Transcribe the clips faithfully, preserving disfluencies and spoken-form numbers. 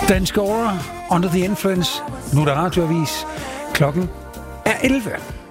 Dan Scorer, Under the Influence. Nu er der radioavis. Klokken er elleve.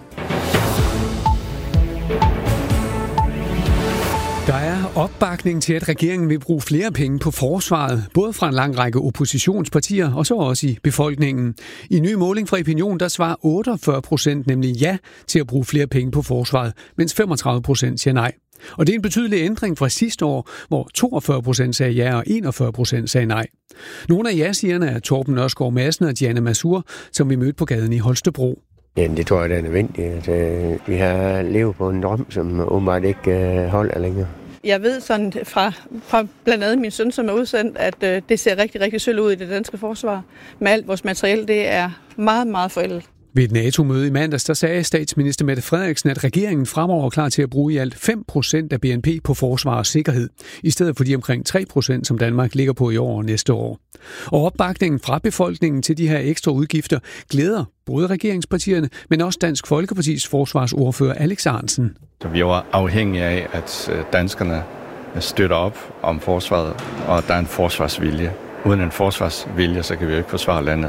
Der er opbakning til, at regeringen vil bruge flere penge på forsvaret, både fra en lang række oppositionspartier og så også i befolkningen. I en ny måling fra Opinion, der svarer otteogfyrre procent nemlig ja til at bruge flere penge på forsvaret, mens femogtredive procent siger nej. Og det er en betydelig ændring fra sidste år, hvor toogfyrre procent sagde ja og enogfyrre procent sagde nej. Nogle af ja-sigerne er Torben Nørskov Madsen og Diana Masur, som vi mødte på gaden i Holstebro. Ja, det tror jeg, det er nødvendigt. At, øh, vi har levet på en drøm, som åbenbart ikke øh, holder længere. Jeg ved sådan fra, fra blandt andet min søn, som er udsendt, at øh, det ser rigtig, rigtig sødt ud i det danske forsvar. Med alt vores materiel, det er meget, meget forældet. Ved et NATO-møde i mandags, der sagde statsminister Mette Frederiksen, at regeringen fremover er klar til at bruge i alt fem procent af B N P på forsvar og sikkerhed, i stedet for de omkring tre procent, som Danmark ligger på i år og næste år. Og opbakningen fra befolkningen til de her ekstra udgifter glæder både regeringspartierne, men også Dansk Folkepartis forsvarsordfører Alex Ahrendtsen. Så vi er afhængige af, at danskerne støtter op om forsvaret, og der er en forsvarsvilje. Uden en forsvarsvilje, så kan vi jo ikke forsvare landet.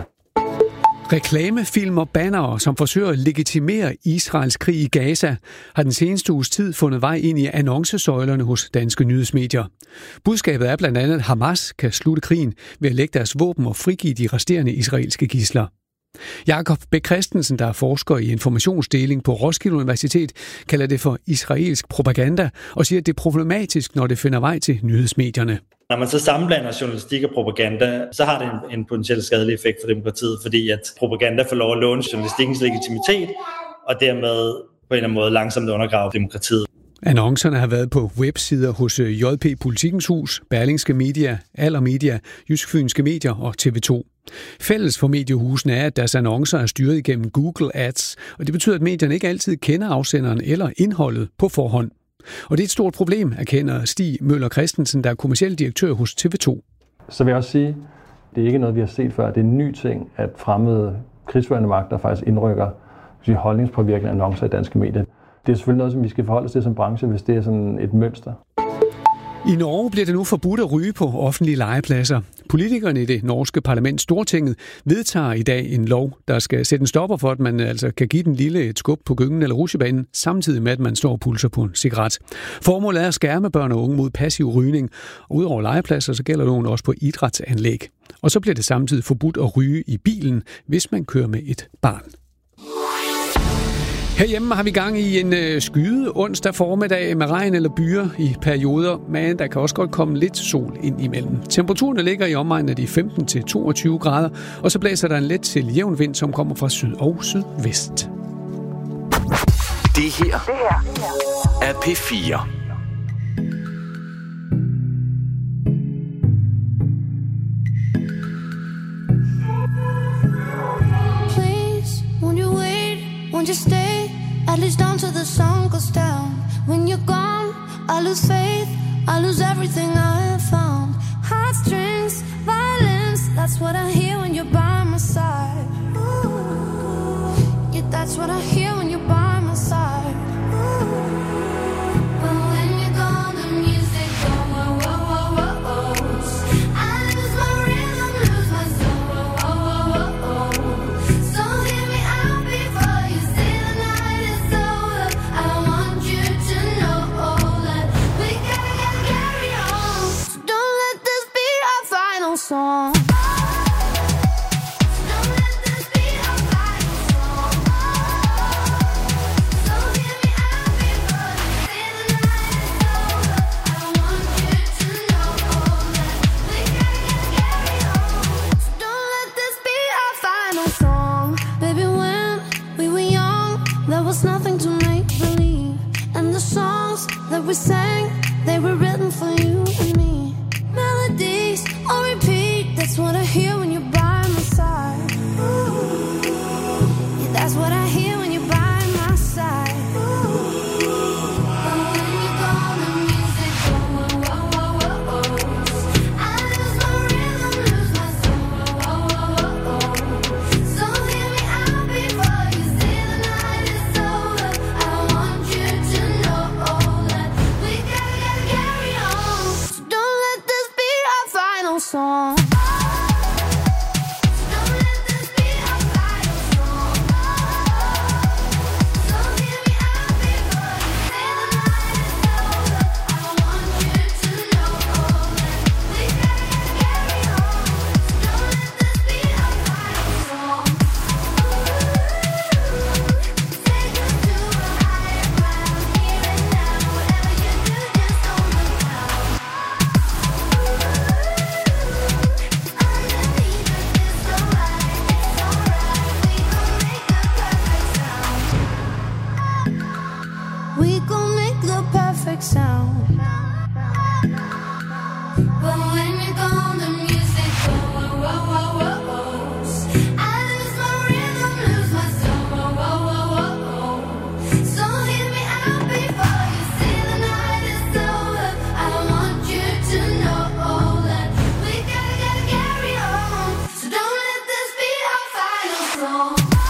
Reklamefilm og bannere, som forsøger at legitimere Israels krig i Gaza, har den seneste uges tid fundet vej ind i annoncesøjlerne hos danske nyhedsmedier. Budskabet er blandt andet, at Hamas kan slutte krigen ved at lægge deres våben og frigive de resterende israelske gidsler. Jakob Bæk Christensen, der er forsker i informationsdeling på Roskilde Universitet, kalder det for israelsk propaganda og siger, at det er problematisk, når det finder vej til nyhedsmedierne. Når man så sammenblander journalistik og propaganda, så har det en, en potentielt skadelig effekt for demokratiet, fordi at propaganda får lov at låne journalistikkens legitimitet, og dermed på en eller anden måde langsomt undergrave demokratiet. Annoncerne har været på websider hos J P Politikens Hus, Berlingske Media, Aller Media, Jysk Fynske Medier og T V to. Fælles for mediehusene er, at deres annoncer er styret igennem Google Ads, og det betyder, at medierne ikke altid kender afsenderen eller indholdet på forhånd. Og det er et stort problem, erkender Stig Møller Christensen, der er kommerciel direktør hos T V to. Så vil jeg også sige, det er ikke noget, vi har set før. Det er en ny ting, at fremmede krigsførende magter faktisk indrykker holdningspåvirkende annoncer i danske medier. Det er selvfølgelig noget, som vi skal forholde os til som branche, hvis det er sådan et mønster. I Norge bliver det nu forbudt at ryge på offentlige legepladser. Politikerne i det norske parlament Stortinget vedtager i dag en lov, der skal sætte en stopper for, at man altså kan give den lille et skub på gyngen eller rutsjebanen, samtidig med, at man står og pulser på en cigaret. Formålet er at skærme børn og unge mod passiv rygning. Og udover legepladser, så gælder loven også på idrætsanlæg. Og så bliver det samtidig forbudt at ryge i bilen, hvis man kører med et barn. Herhjemme har vi gang i en øh, skyde onsdag formiddag med regn eller byer i perioder, men der kan også godt komme lidt sol ind imellem. Temperaturen ligger i omegnen af de femten til toogtyve grader, og så blæser der en let til jævn vind, som kommer fra syd og sydvest. Det her er P fire. Please, won't you wait, won't you stay? At least until the sun goes down. When you're gone, I lose faith, I lose everything I have found. Heartstrings, violence, that's what I hear when you're by my side. Ooh, yeah, that's what I hear when you're by my side. Ooh, but when you're gone, the music goes, whoa, whoa, whoa, whoa, whoa. I lose my rhythm, lose my soul, whoa, whoa, whoa, whoa. So hear me out before you say the night is over. I want you to know that we gotta, gotta carry on. So don't let this be our final song. Don't let this be our final song. But when you're gone, the music goes. Whoa, whoa, whoa, whoa, whoa. I lose my rhythm, lose my soul. Whoa, whoa, whoa, whoa, whoa. So hear me out before you see the night is over. I want you to know that we gotta, gotta carry on. So don't let this be our final song.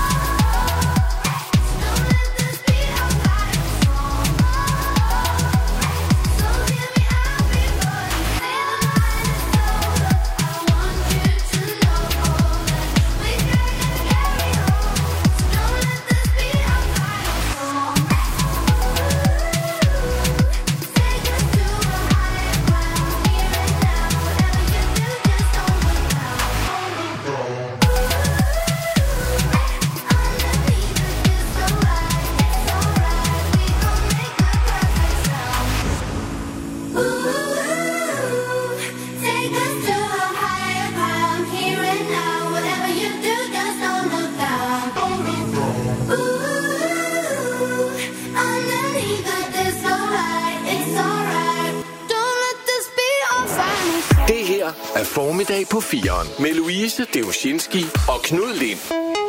Er Formiddag på firen med Louise Deuscinski og Knud Lind.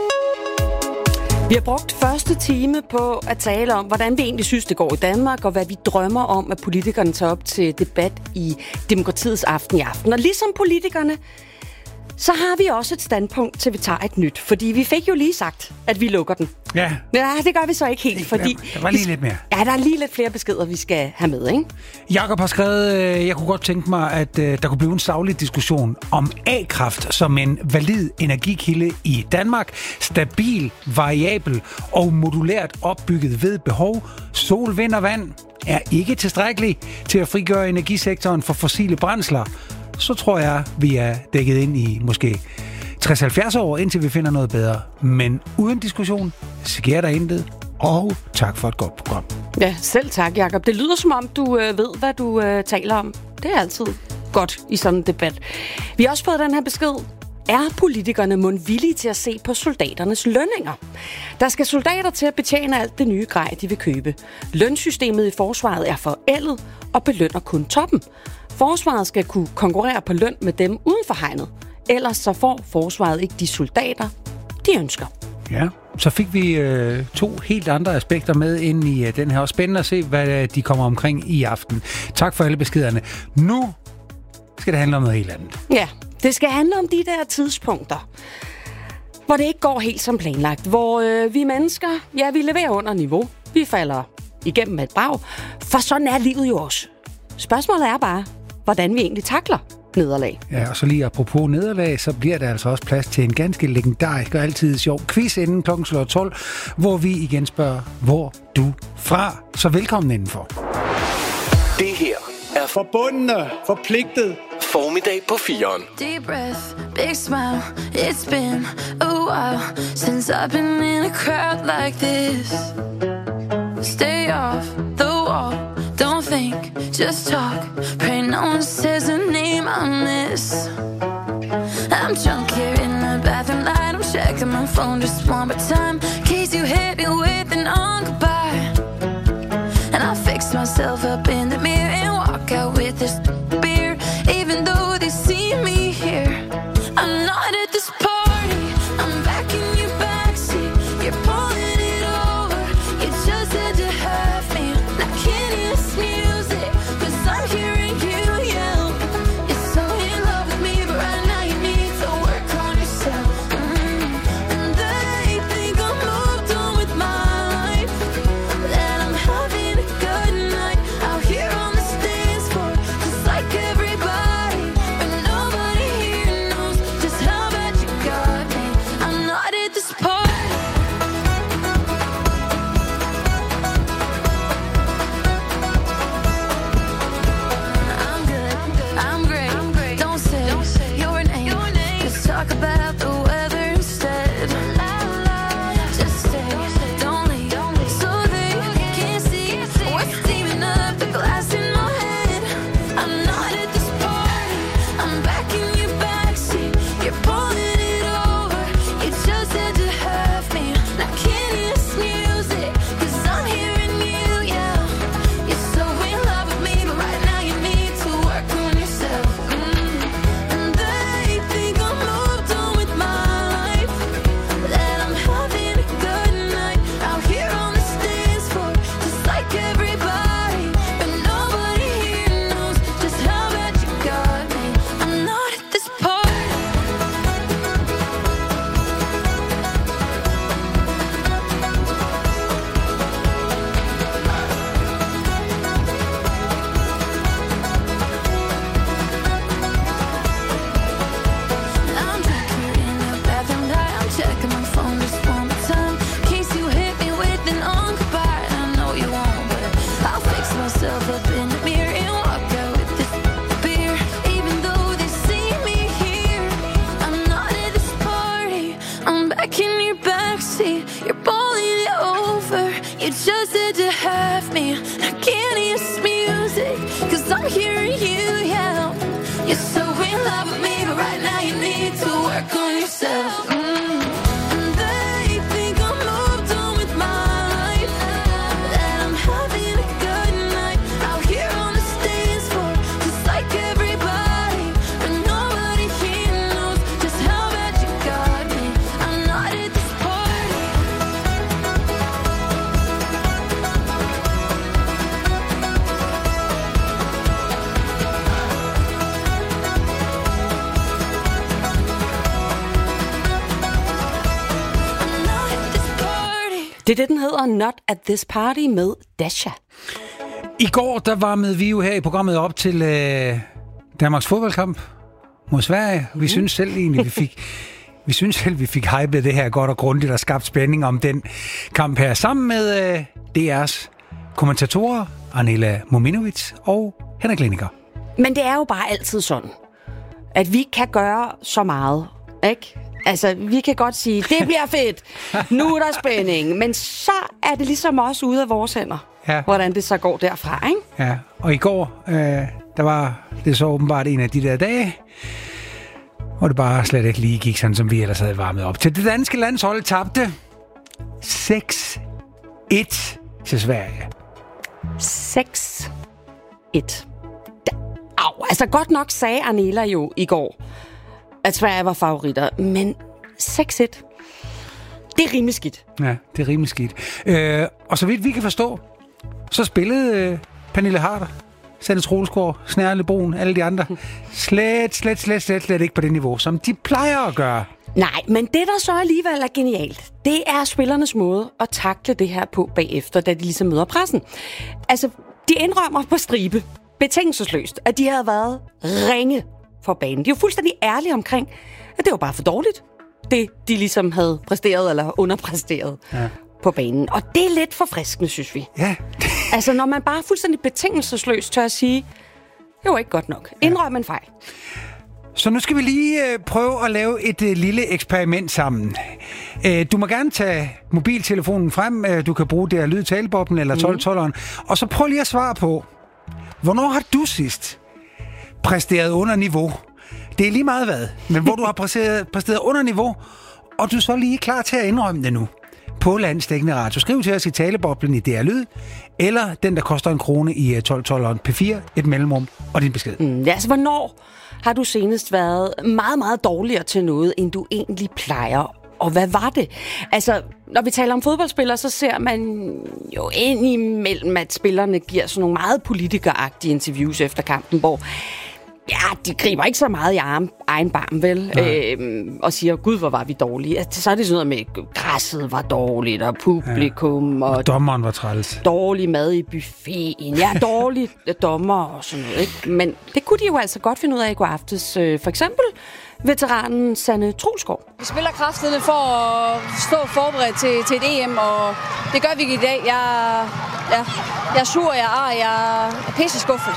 Vi har brugt første time på at tale om, hvordan vi egentlig synes, det går i Danmark, og hvad vi drømmer om, at politikerne tager op til debat i demokratiets aften i aften. Og ligesom politikerne, så har vi også et standpunkt til, vi tager et nyt. Fordi vi fik jo lige sagt, at vi lukker den. Ja. Ja, det gør vi så ikke helt, fordi... Der var lige lidt mere. Ja, der er lige lidt flere beskeder, vi skal have med, ikke? Jakob har skrevet, øh, jeg kunne godt tænke mig, at øh, der kunne blive en saglig diskussion om A-kraft som en valid energikilde i Danmark. Stabil, variabel og modulært opbygget ved behov. Sol, vind og vand er ikke tilstrækkeligt til at frigøre energisektoren for fossile brændsler. Så tror jeg, vi er dækket ind i måske tres til halvfjerds år, indtil vi finder noget bedre. Men uden diskussion sker der intet. Og tak for et godt program. Ja, selv tak, Jakob. Det lyder som om, du øh, ved, hvad du øh, taler om. Det er altid godt i sådan en debat. Vi har også fået den her besked. Er politikerne mundvillige til at se på soldaternes lønninger? Der skal soldater til at betjene alt det nye grej, de vil købe. Lønsystemet i forsvaret er forældet og belønner kun toppen. Forsvaret skal kunne konkurrere på løn med dem uden for hegnet. Ellers så får forsvaret ikke de soldater, de ønsker. Ja, så fik vi øh, to helt andre aspekter med ind i øh, den her. Og spændende at se, hvad øh, de kommer omkring i aften. Tak for alle beskederne. Nu skal det handle om noget helt andet. Ja, det skal handle om de der tidspunkter, hvor det ikke går helt som planlagt. Hvor øh, vi mennesker, ja, vi leverer under niveau. Vi falder igennem med et brag. For sådan er livet jo også. Spørgsmålet er bare, hvordan vi egentlig takler nederlag. Ja, og så lige apropos nederlag, så bliver der altså også plads til en ganske legendarisk og altid sjov quiz inden klokken slår tolv, hvor vi igen spørger, hvor du fra. Så velkommen indenfor. Det her er forbundne, forpligtet. Formiddag på firen. Deep breath, big smile. It's been a while since I've been in a crowd like this. Stay off the wall. Don't think, just talk. Pray no one says a name I miss. I'm drunk here in the bathroom light. I'm checking my phone just one more time, in case you hit me with an on goodbye. And I'll fix myself up in the mirror and walk out with this beer. Even though they see me here, I'm not at this party. I'm back in your backseat. You're pulling it over. You just had to have me. I can't hear this music, 'cause I'm hearing you yell. You're so in love with me, but right now you need to work on yourself. Mm. And they think I'm moved on with my life, that I'm having a good night out here You're so in love with me, but right now you need to work on yourself. Mm. And they think I'm moved on with my life, that I'm having a good night out here on the dance floor, just like everybody, but nobody here knows just how bad you got me. I'm not at this party. Det er det, den hedder Not at this party med Dasha. I går, der varmede vi jo her i programmet op til øh, Danmarks fodboldkamp mod Sverige. Vi mm. synes selv egentlig, vi fik... Vi synes selv, vi fik hypet det her godt og grundigt og skabt spænding om den kamp her. Sammen med øh, D R's kommentatorer, Arnela Mominovic og Henrik Liniger. Men det er jo bare altid sådan, at vi kan gøre så meget, ikke? Altså, vi kan godt sige, det bliver fedt, nu er der spænding, men så er det ligesom også ude af vores hænder, ja. Hvordan det så går derfra, ikke? Ja, og i går, øh, der var det så åbenbart en af de der dage, hvor det bare slet ikke lige gik sådan, som vi ellers havde varmet op til. Det danske landshold tabte seks et til Sverige. seks et. Au, altså godt nok sagde Arnela jo i går, at Sverige var favoritter, men seks et, det er rimelig skidt. Ja, det er rimelig skidt. Øh, og så vidt vi kan forstå, så spillede øh, Pernille Harder, Sanne Troelsgaard, Snærle Brun, alle de andre, slet, slet, slet, slet, slet ikke på det niveau, som de plejer at gøre. Nej, men det, der så alligevel er genialt, det er spillernes måde at takle det her på bagefter, da de ligesom møder pressen. Altså, de indrømmer på stribe, betingelsesløst, at de havde været ringe for banen. De er jo fuldstændig ærlige omkring, at det var bare for dårligt, det de ligesom havde præsteret eller underpræsteret ja. På banen. Og det er lidt forfriskende, synes vi. Ja. Altså, når man bare fuldstændig betingelsesløst tør at sige, det var ikke godt nok. Indrøm en fejl. Så nu skal vi lige øh, prøve at lave et øh, lille eksperiment sammen. Øh, du må gerne tage mobiltelefonen frem. Øh, du kan bruge det her lydtaleboblen eller tolv tolveren. Mm. Og så prøv lige at svare på, hvornår har du sidst præsteret under niveau? Det er lige meget hvad, men hvor du har præsteret, præsteret under niveau, og du er så lige klar til at indrømme det nu. På landsdækkende radio. Skriv til os i taleboblen i D R Lyd, eller den, der koster en krone i tolv tolveren P fire, et mellemrum og din besked. Mm, ja, altså, hvornår har du senest været meget, meget dårligere til noget, end du egentlig plejer? Og hvad var det? Altså, når vi taler om fodboldspillere, så ser man jo ind imellem, at spillerne giver sådan nogle meget politikeragtige interviews efter kampen, hvor ja, de griber ikke så meget i arm, egen barm, vel? Øhm, og siger, gud, hvor var vi dårlige. Altså, så er det sådan noget med, græsset var dårligt, og publikum, ja. og, og dommeren var træls. Dårlig mad i buffeten. Ja, dårlige dommer og sådan noget, ikke? Men det kunne de jo altså godt finde ud af i går aftes. Øh, for eksempel veteranen Sanne Troelsgaard. Vi spiller kraftedeme for at stå forberedt til, til et E M, og det gør vi ikke i dag. Jeg, jeg, jeg er sur, jeg er jeg er pisse skuffet.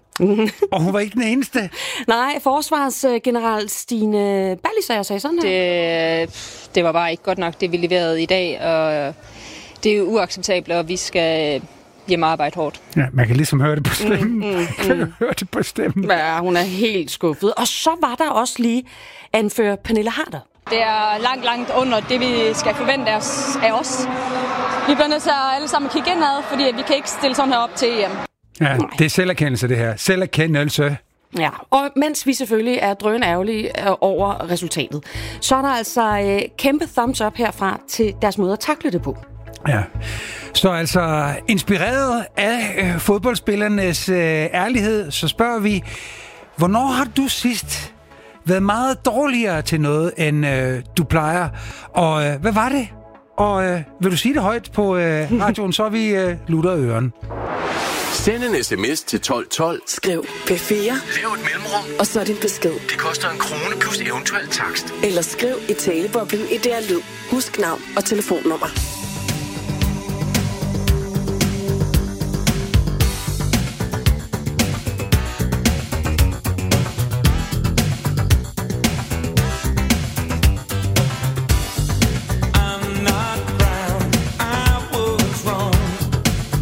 Og hun var ikke den eneste. Nej, forsvarsgeneral Stine Ballisager sagde sådan her. Det, det var bare ikke godt nok, det vi leverede i dag, og det er jo uacceptabelt, og vi skal hjemme arbejde hårdt. Ja, man kan ligesom høre det på stemmen. Mm, mm, mm. kan høre det på stemmen. Ja, hun er helt skuffet. Og så var der også lige anfører Pernille Harder. Det er langt, langt under det, vi skal forvente os af os. Vi bliver nødt til at alle sammen kigge indad, fordi vi kan ikke stille sådan her op til E M. Ja, det er selverkendelse, det her. Selverkendelse. Ja, og mens vi selvfølgelig er drøn ærgerlige over resultatet, så er der altså øh, kæmpe thumbs up herfra til deres måde at takle det på. Ja, så altså inspireret af øh, fodboldspillernes øh, ærlighed, så spørger vi, hvornår har du sidst været meget dårligere til noget, end øh, du plejer? Og øh, hvad var det? Og øh, vil du sige det højt på øh, radioen, så vi øh, lutter ørerne. Send en sms til tolv tolv. Skriv P fire. Lav et mellemrum. Og så din besked. Det koster en krone plus eventuel takst. Eller skriv i taleboblen i D R Lyd. Husk navn og telefonnummer.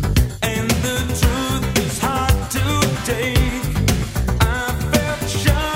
Shine.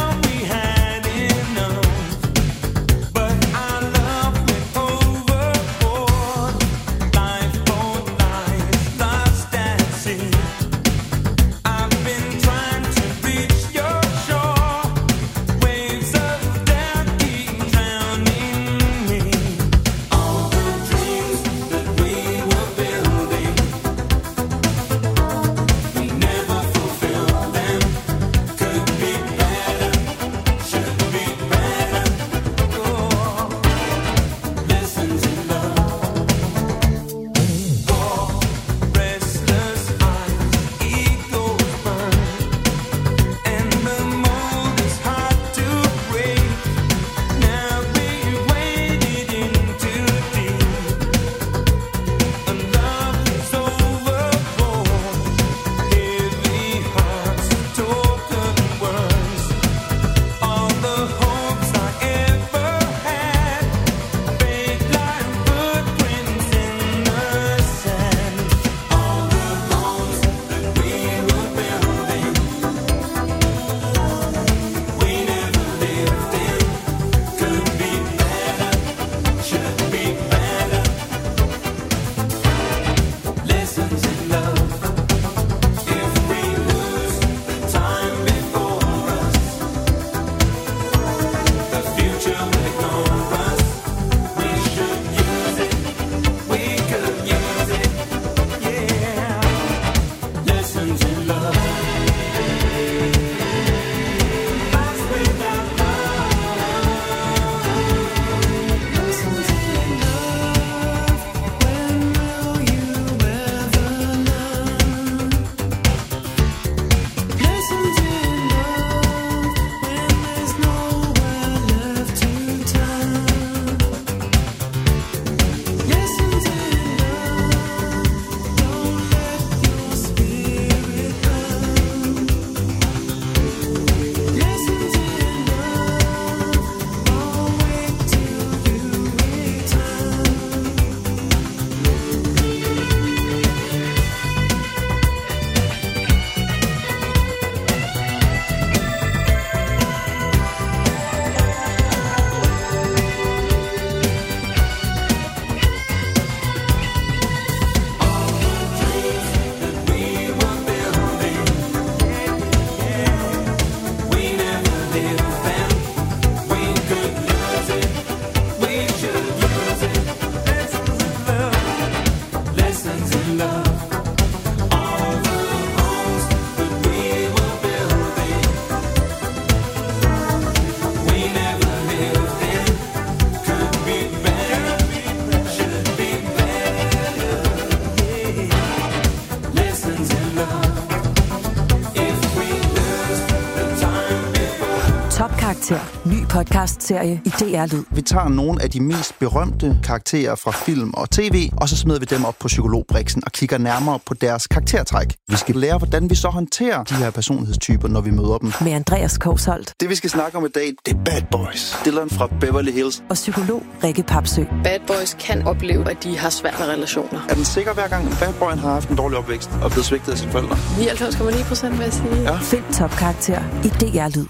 Karakter. Ny podcast-serie i D R Lyd. Vi tager nogle af de mest berømte karakterer fra film og tv, og så smider vi dem op på psykologbriksen og kigger nærmere på deres karaktertræk. Vi skal lære, hvordan vi så håndterer de her personlighedstyper, når vi møder dem. Med Andreas Kousholt. Det vi skal snakke om i dag, det er Bad Boys. Dylan fra Beverly Hills. Og psykolog Rikke Papsø. Bad boys kan opleve, at de har svært med relationer. Er den sikker hver gang, en bad boy har haft en dårlig opvækst og blevet svigtet af sine forældre? nioghalvfems komma ni procent vil jeg sige. Ja. Find topkarakter i D R Lyd.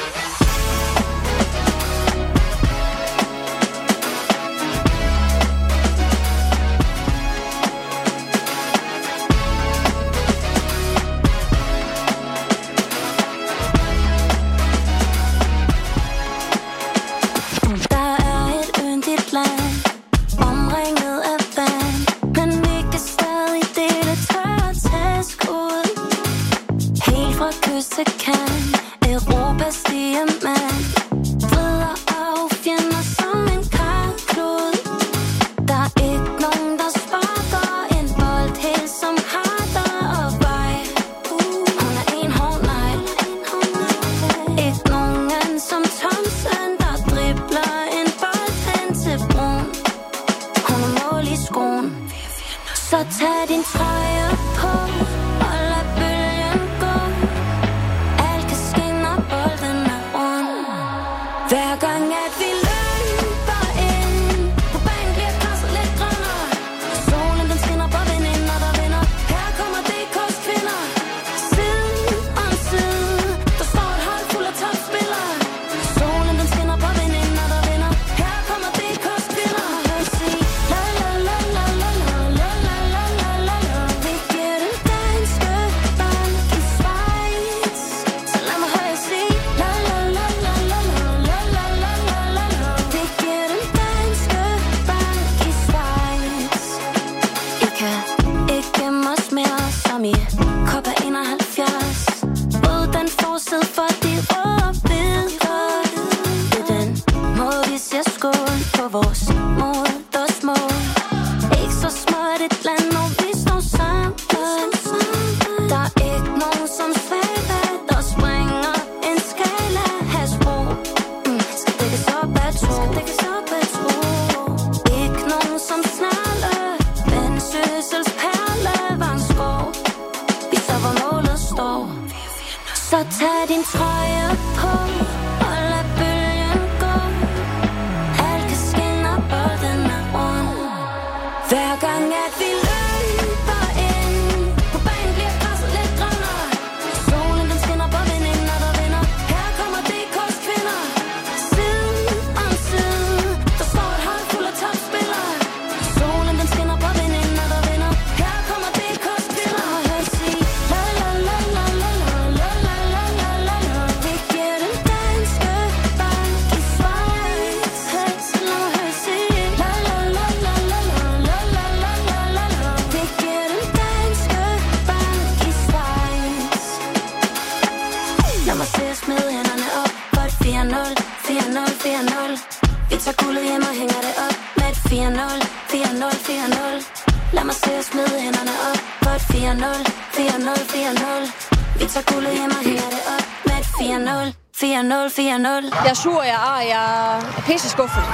Jeg er sur, jeg er, jeg er pisse skuffet.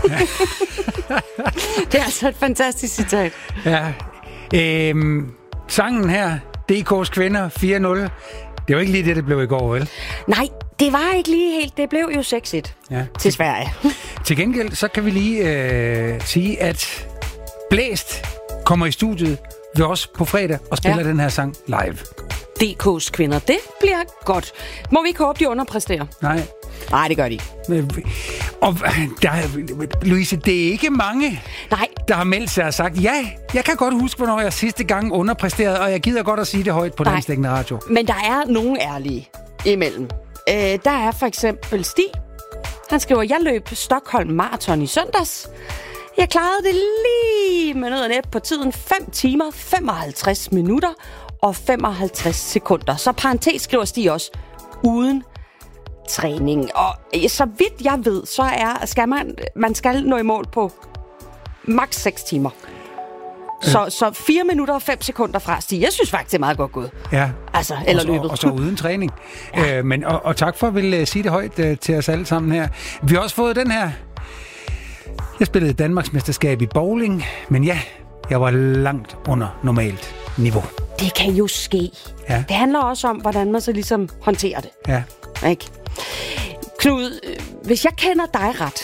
Det er altså et fantastisk citat. Ja. Øhm, sangen her, D K's Kvinder fire nul. Det var ikke lige det, det blev i går, vel? Nej, det var ikke lige helt. Det blev jo seks et ja. til Sverige. Til gengæld, så kan vi lige øh, sige, at Blæst kommer i studiet ved os på fredag og spiller ja. den her sang live. D K's Kvinder, det bliver godt. Må vi ikke håbe, de underpræsterer? Nej. Nej, det gør de. Og der, Louise, det er ikke mange, Nej. der har meldt sig og sagt, ja, jeg kan godt huske, hvornår jeg sidste gang underpræsterede, og jeg gider godt at sige det højt på Landsdækkende Radio. Men der er nogle ærlige imellem. Øh, der er for eksempel Stig. Han skriver, jeg løb Stockholm Marathon i søndags. Jeg klarede det lige med noget næb på tiden fem timer, femoghalvtreds minutter og femoghalvtreds sekunder. Så parentes skriver Stig også, uden træning. Og så vidt jeg ved, så er, skal man, man skal nå i mål på maks seks timer. Så, så fire minutter og fem sekunder fra Stig. Jeg synes faktisk, det er meget godt gået. Ja. Altså, eller og så, løbet. Og så uden træning. Ja. Øh, men, og, og tak for at ville sige det højt uh, til os alle sammen her. Vi har også fået den her. Jeg spillede Danmarksmesterskab i bowling, men ja, jeg var langt under normalt niveau. Det kan jo ske. Ja. Det handler også om, hvordan man så ligesom håndterer det. Ja. Ikke? Knud, hvis jeg kender dig ret,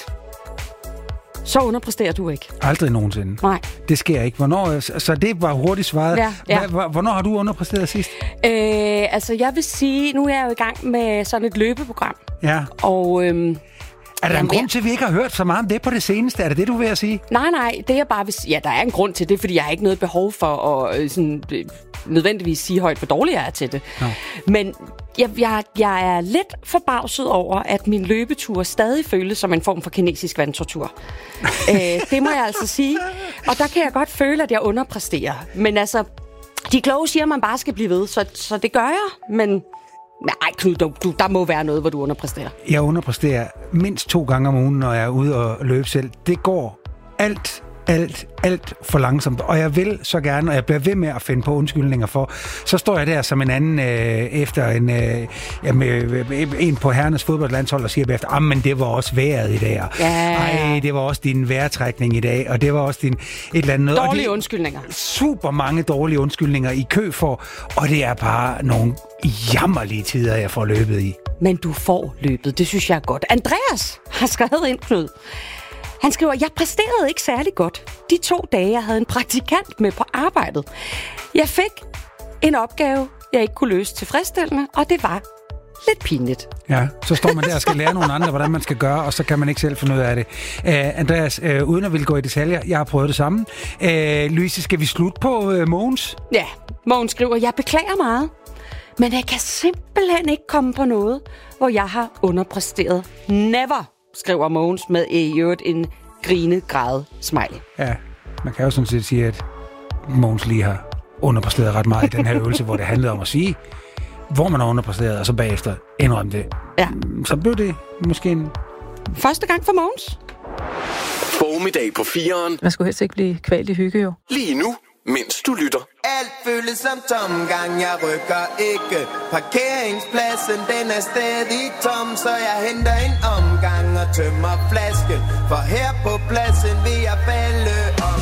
så underpresterer du ikke. Aldrig nogensinde. Nej. Det sker ikke. Hvornår, så det var hurtigt svaret. Ja, ja. Hvornår har du underpræsteret sidst? Øh, altså, jeg vil sige, nu er jeg jo i gang med sådan et løbeprogram. Ja. Og øhm, er der en grund til, at vi ikke har hørt så meget om det på det seneste? Er det det, du vil sige? Nej, nej. Det jeg bare vil sige, ja, der er en grund til det, fordi jeg har ikke noget behov for at øh, sådan, øh, nødvendigvis sige højt, hvor dårlig jeg er til det. No. Men jeg, jeg, jeg er lidt forbavset over, at min løbetur stadig føles som en form for kinesisk vandtortur. øh, det må jeg altså sige. Og der kan jeg godt føle, at jeg underpræsterer. Men altså, de kloge siger, at man bare skal blive ved, så, så det gør jeg, men... Nej, Knud, du, du, der må være noget, hvor du underpræsterer. Jeg underpræsterer mindst to gange om ugen, når jeg er ude og løbe selv. Det går alt, alt, alt for langsomt, og jeg vil så gerne, og jeg bliver ved med at finde på undskyldninger for. Så står jeg der som en anden øh, efter en, øh, ja, med, en på herrenes fodboldlandshold og siger bagefter, ah, men det var også vejret i dag. Ja. Ej, det var også din vejrtrækning i dag, og det var også din et eller andet noget. Dårlige undskyldninger. Super mange dårlige undskyldninger i kø for, og det er bare nogle jammerlige tider, jeg får løbet i. Men du får løbet, det synes jeg er godt. Andreas har skrevet ind, Knud. Han skriver, jeg præsterede ikke særlig godt de to dage, jeg havde en praktikant med på arbejdet. Jeg fik en opgave, jeg ikke kunne løse tilfredsstillende, og det var lidt pinligt. Ja, så står man der og skal lære nogle andre, hvordan man skal gøre, og så kan man ikke selv finde ud af det. Uh, Andreas, uh, uden at ville gå i detaljer, jeg har prøvet det samme. Uh, Louise, skal vi slutte på uh, Mogens? Ja, Mogens skriver, jeg beklager meget, men jeg kan simpelthen ikke komme på noget, hvor jeg har underpræsteret. Never, skriver Mogens med i øvrigt en grinet græde smiley. Ja, man kan jo sådan set sige, at Mogens lige har underpræsteret ret meget i den her øvelse, hvor det handlede om at sige, hvor man har underpræsteret, og så bagefter indrømme det. Ja. Så blev det måske en... Første gang for Mogens. Formiddag på fireren. Man skulle helst ikke blive kvalt i hygge, jo. Lige nu, mens du lytter. Alt føles som tomgang, jeg rykker ikke. Parkeringspladsen, den er stadig tom, så jeg henter en omgang og tømmer flasken. For her på pladsen vil jeg falde om.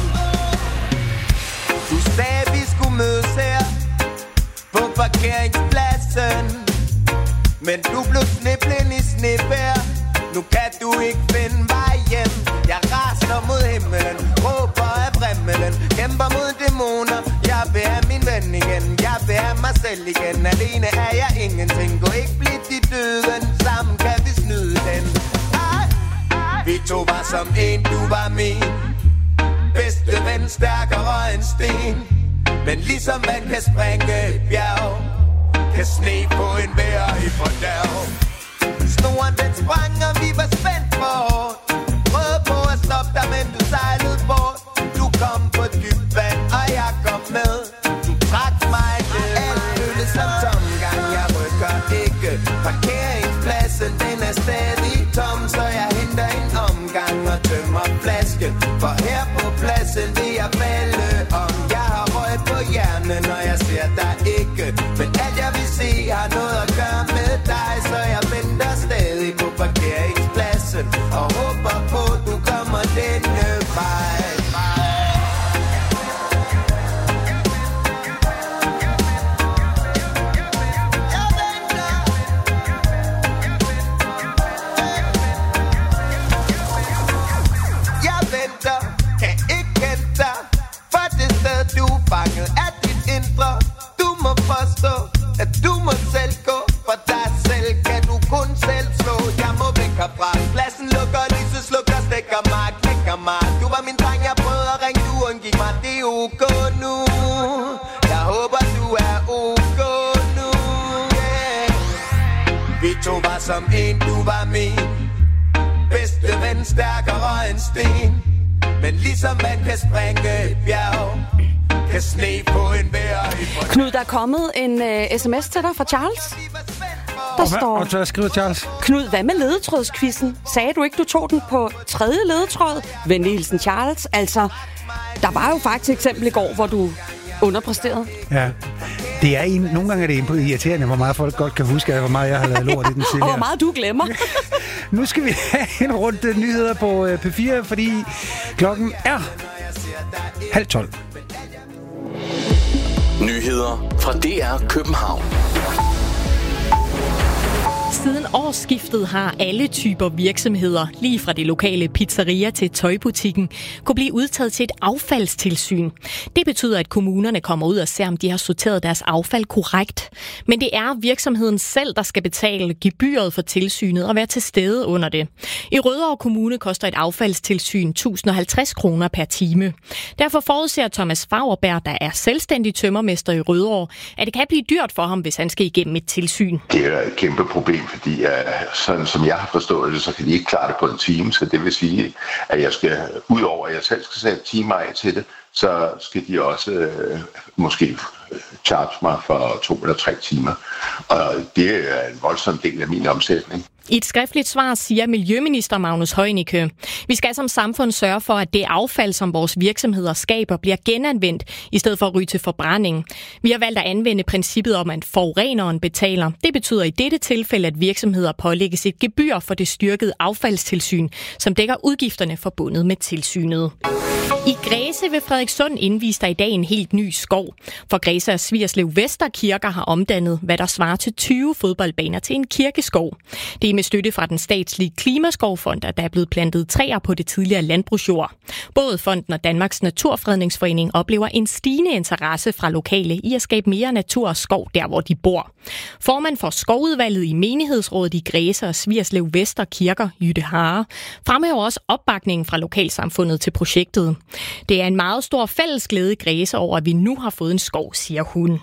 Du sagde, vi skulle mødes her på parkeringspladsen, men du blev sniblen i snibær. Nu kan du ikke finde vej hjem. Jeg raser mod himmelen, råber af vremmelen, kæmper mod dæmoner. Jeg vil have min ven igen, jeg vil have mig selv igen. Alene er jeg ingenting, gå ikke blidt i døden. Sammen kan vi snyde den. Ej, ej. Vi to var som en, du var min bedste ven, stærkere end sten. Men ligesom man kan springe et bjerg, kan sne på en vejr i fordærv. Snoren den sprang, og vi var spændt for hårdt. Prøvede på at stoppe dig, men du sejlede bort. Du kom på dybt vand, og jeg kom med. Du trak mig ned. Alt føles som tomgang, jeg rykker ikke. Parkeringspladsen, den er stadig tom, så jeg henter en omgang og tømmer flasken. For her på pladsen vil jeg falde om. Jeg har røg på hjernen, når jeg ser dig ikke. Men alt jeg vil se har noget at gøre med dig, så jeg venter stadig på parkeringspladsen og håber på, du kommer denne vej. Jeg venter, kan ikke kende dig, for det sted du er fanget af dit indre. Du må forstå, at du må selv gå, for dig selv kan du kun selv slå. Jeg må væk herfra, pladsen lukker, lyset slukker, stikker mig, knækker mig. Du var min dreng, jeg prøvede at ringe, du undgik mig, det er ok nu. Jeg håber du er ok nu, yeah. Vi to var som en, du var min bedste ven, stærkere end sten. Men ligesom man kan springe et bjerg, kan sne på en vejr i fordærv. Knud, der er kommet en uh, sms til dig fra Charles. Der og står... Og så skriver Charles. Knud, hvad med ledetrådskvisten? Sagde du ikke, du tog den på tredje ledetråd? Venlig hilsen, Charles. Altså, Der var jo faktisk et eksempel i går, hvor du underpræsterede. Ja. Det er en, nogle gange er det irriterende, hvor meget folk godt kan huske, hvor meget jeg har lavet lort i den tidligere. Og hvor meget du glemmer. Nu skal vi have en runde nyheder på P fire, fordi klokken er halv tolv. Nyheder fra D R København. Siden årsskiftet har alle typer virksomheder, lige fra det lokale pizzeria til tøjbutikken, kunne blive udtaget til et affaldstilsyn. Det betyder, at kommunerne kommer ud og ser, om de har sorteret deres affald korrekt. Men det er virksomheden selv, der skal betale gebyret for tilsynet og være til stede under det. I Rødovre Kommune koster et affaldstilsyn tusind og halvtreds kroner per time. Derfor forudser Thomas Fagerberg, der er selvstændig tømmermester i Rødovre, at det kan blive dyrt for ham, hvis han skal igennem et tilsyn. Det er et kæmpe problem, fordi sådan som jeg har forstået det, så kan de ikke klare det på en time, så det vil sige, at jeg skal, udover at jeg selv skal sætte timer af til det, så skal de også øh, måske charge mig for to eller tre timer, og det er en voldsom del af min omsætning. I et skriftligt svar siger Miljøminister Magnus Heunicke: Vi skal som samfund sørge for, at det affald, som vores virksomheder skaber, bliver genanvendt, i stedet for at ryge til forbrænding. Vi har valgt at anvende princippet om, at forureneren betaler. Det betyder i dette tilfælde, at virksomheder pålægges et gebyr for det styrkede affaldstilsyn, som dækker udgifterne forbundet med tilsynet. I Græse ved Frederikssund indviste der i dag en helt ny skov. For Græse og Svigerslev Vester Kirker har omdannet, hvad der svarer til tyve fodboldbaner til en kirkeskov. Det er med støtte fra den statslige Klimaskovfond, at der er blevet plantet træer på det tidligere landbrugsjord. Både fonden og Danmarks Naturfredningsforening oplever en stigende interesse fra lokale i at skabe mere natur og skov der, hvor de bor. Formand for skovudvalget i menighedsrådet i Græse og Svigerslev Vester Kirker, Jytte Hare, fremhæver også opbakningen fra lokalsamfundet til projektet. Det er en meget stor fælles glæde i Græse over, at vi nu har fået en skov, siger hun.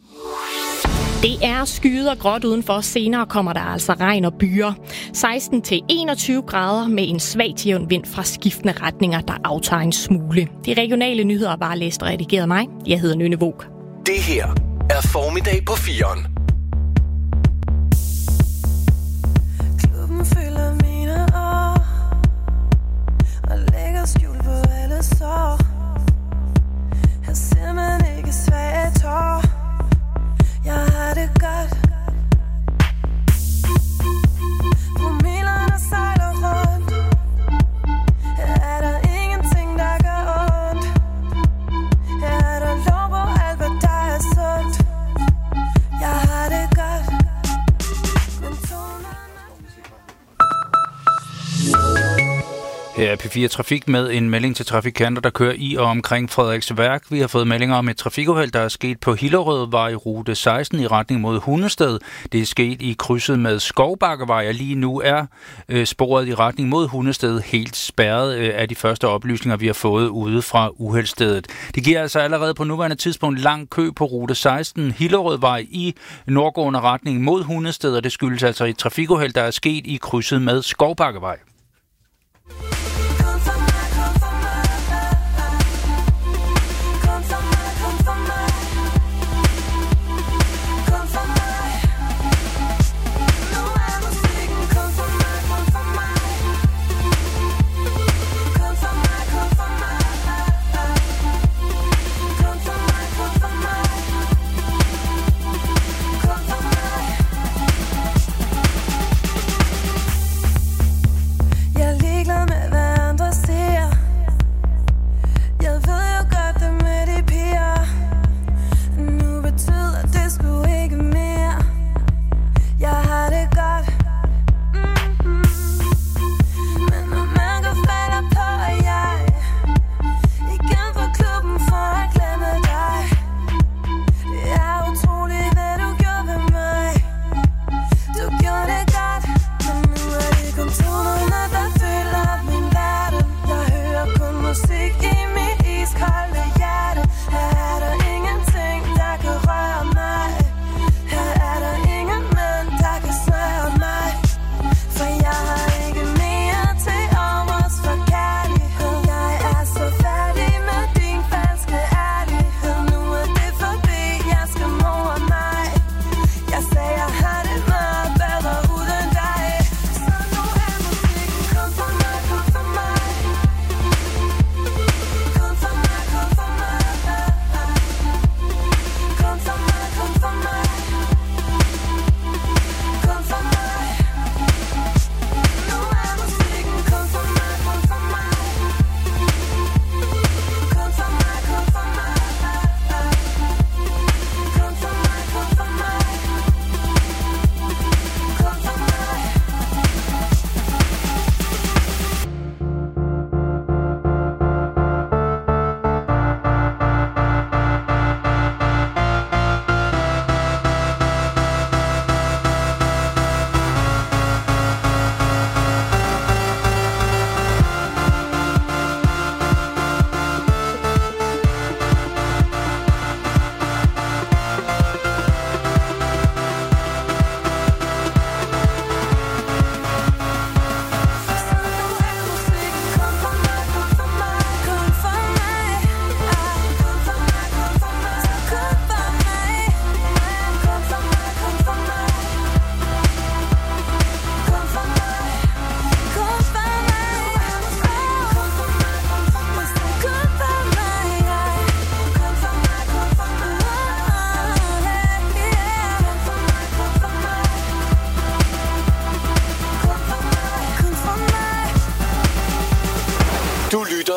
Det er skyet og gråt udenfor. Senere kommer der altså regn og byer. seksten til enogtyve grader med en svag til jævn vind fra skiftende retninger, der aftager en smule. De regionale nyheder var læst og redigeret mig. Jeg hedder Nynne Våg. Det her er Formiddag på firen. Klubben fylder mine år og lægger skjul på alle sår. Jeg ser man ikke svage tår. Jeg har det godt. Promillerne sejler rundt. Her er der ingenting, der gør ondt. Her er der lov på alt, hvad der er sundt. Jeg har det godt. Men Her er P fire Trafik med en melding til trafikanter, der kører i og omkring Frederiksværk. Vi har fået meldinger om et trafikuheld, der er sket på Hillerødvej, rute seksten i retning mod Hundested. Det er sket i krydset med Skovbakkevej, og lige nu er øh, sporet i retning mod Hundested helt spærret øh, af de første oplysninger, vi har fået ude fra uheldsstedet. Det giver altså allerede på nuværende tidspunkt lang kø på rute seksten Hillerødvej i nordgående retning mod Hundested, og det skyldes altså et trafikuheld, der er sket i krydset med Skovbakkevej.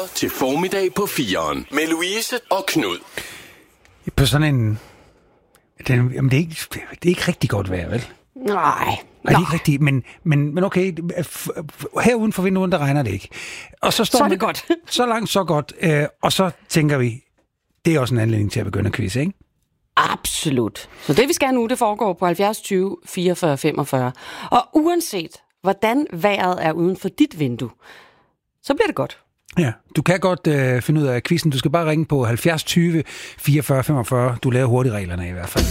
til Formiddag på fireren med Louise og Knud. På sådan en... Den, jamen, det er, ikke, det er ikke rigtig godt vejr, vel? Nej. Nej, det er ikke rigtigt, men, men, men okay, her uden for vinduet, der regner det ikke. Og så, står så er det man, godt. Så langt, så godt. Øh, og så tænker vi, det er også en anledning til at begynde at quizze, ikke? Absolut. Så det, vi skal nu, det foregår på halvfjerds tyve fireogfyrre femogfyrre. Og uanset, hvordan vejret er uden for dit vindue, så bliver det godt. Ja, du kan godt øh, finde ud af quizzen. Du skal bare ringe på halvfjerds tyve fireogfyrre femogfyrre. Du laver hurtigt reglerne i hvert fald.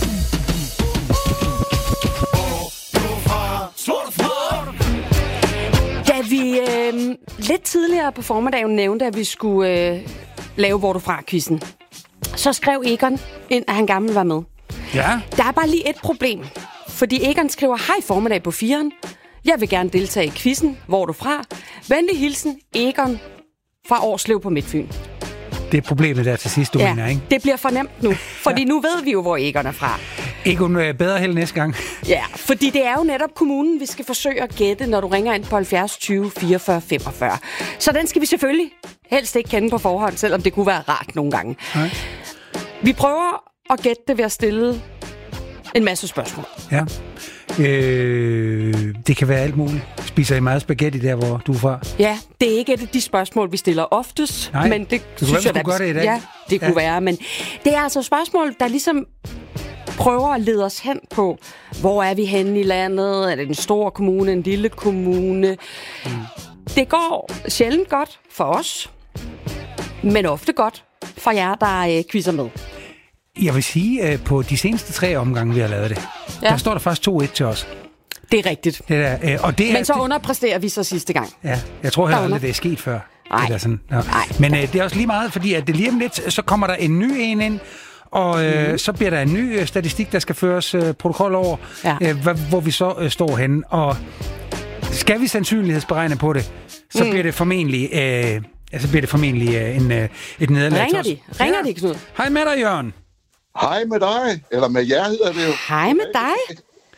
Da vi øh, lidt tidligere på formiddagen nævnte, at vi skulle øh, lave Hvor du fra-quizzen, så skrev Egon ind, at han gerne ville være med. Ja. Der er bare lige et problem. Fordi Egon skriver, hej formiddag på fireren. Jeg vil gerne deltage i quizzen. Hvor er du fra? Venlig hilsen, Egon fra Årslev på Midtfyn. Det er problemet der til sidst, du ja, mener, ikke? Det bliver for nemt nu. Fordi ja. Nu ved vi jo, hvor Egon er fra. Egon er bedre held næste gang. Ja, fordi det er jo netop kommunen, vi skal forsøge at gætte, når du ringer ind på halvfjerds tyve fireogfyrre femogfyrre. Så den skal vi selvfølgelig helst ikke kende på forhånd, selvom det kunne være rart nogle gange. Nej. Vi prøver at gætte det ved at stille en masse spørgsmål. Ja. Øh, det kan være alt muligt. Spiser I meget spaghetti der, hvor du er fra? Ja, det er ikke et af de spørgsmål, vi stiller oftest. Nej, men det, det synes kunne jeg, være, gøre det i dag. Ja, det ja. kunne være. Men det er altså spørgsmål, der ligesom prøver at lede os hen på, hvor er vi henne i landet? Er det en stor kommune, en lille kommune? Mm. Det går sjældent godt for os, men ofte godt for jer, der øh, quizzer med. Jeg vil sige, at på de seneste tre omgange, vi har lavet det, ja. der står der faktisk to et til os. Det er rigtigt. Det der, øh, og det Men er, så underpræsterer vi så sidste gang. Ja, jeg tror heller aldrig, det er sket før. Nej. Det der sådan. Ja. Men øh, det er også lige meget, fordi at det lige om lidt, så kommer der en ny en ind, og øh, mm. så bliver der en ny øh, statistik, der skal føres øh, protokol over, ja. øh, hvor, hvor vi så øh, står henne. Og skal vi sandsynlighedsberegne på det, så mm. bliver det formentlig... Øh, altså bliver det formentlig øh, en, øh, et nederlag. Ringer de? Ringer ja. de, Knud? Hej med dig, Jørgen. Hej med dig, eller med jer hedder det jo. Hej med dig.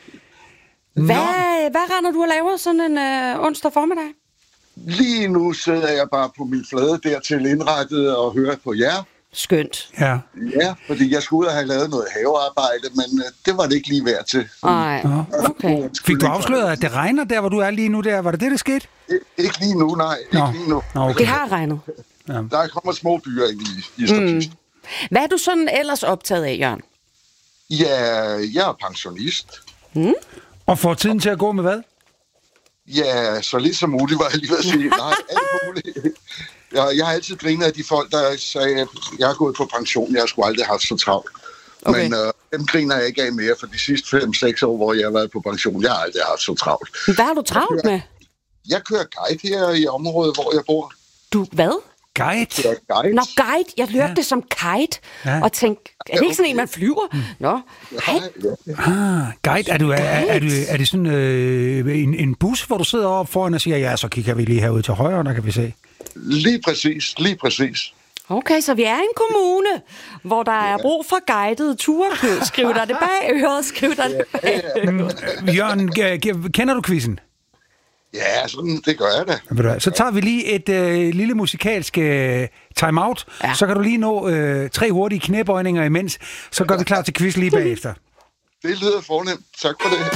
Hvad, hvad render du og laver sådan en øh, onsdag formiddag? Lige nu sidder jeg bare på min flade dertil indrettet og hører på jer. Skønt. Ja. Ja, fordi jeg skulle ud og have lavet noget havearbejde, men øh, det var det ikke lige værd til. Nej, okay. Fik du afsløret, at det regner der, hvor du er lige nu der? Var det det, der skete? Ik- ikke lige nu, nej. Ikke Nå. lige nu. Nå, okay. Det har regnet. Ja. Der kommer små byer ind i, i Stokist. Mm. Hvad er du sådan ellers optaget af, Jørgen? Ja, jeg er pensionist. Mm? Og får tiden til at gå med hvad? Ja, så lidt som muligt, var jeg lige ved at sige. Nej, alt muligt. Jeg, jeg har altid grinet af de folk, der sagde, at jeg er gået på pension. Jeg har sgu aldrig haft så travlt. Okay. Men øh, dem griner jeg ikke af mere, for de sidste fem seks år, hvor jeg har været på pension, jeg har aldrig haft så travlt. Hvad har du travlt jeg kører, med? Jeg kører guide her i området, hvor jeg bor. Du hvad? Guide? guide. Nå, guide. Jeg hørte ja. det som kite, ja. og tænkte, er det ikke sådan en, man flyver? Mm. Nå, hej. Ah, guide. Er, du, er, er, du, er det sådan øh, en, en bus, hvor du sidder oppe foran og siger, ja, så kigger vi lige herude til højre, der kan vi se? Lige præcis, lige præcis. Okay, så vi er en kommune, hvor der er brug for guidede ture. Skriv dig det bag øret, skriv dig det bag øret. Jørgen, kender du quizzen? Ja, sådan, det gør jeg da. Så tager vi lige et øh, lille musikalsk øh, time-out, ja. Så kan du lige nå øh, tre hurtige knæbøjninger imens, så gør vi klar til quiz lige bagefter. Det lyder fornemt. Tak for det.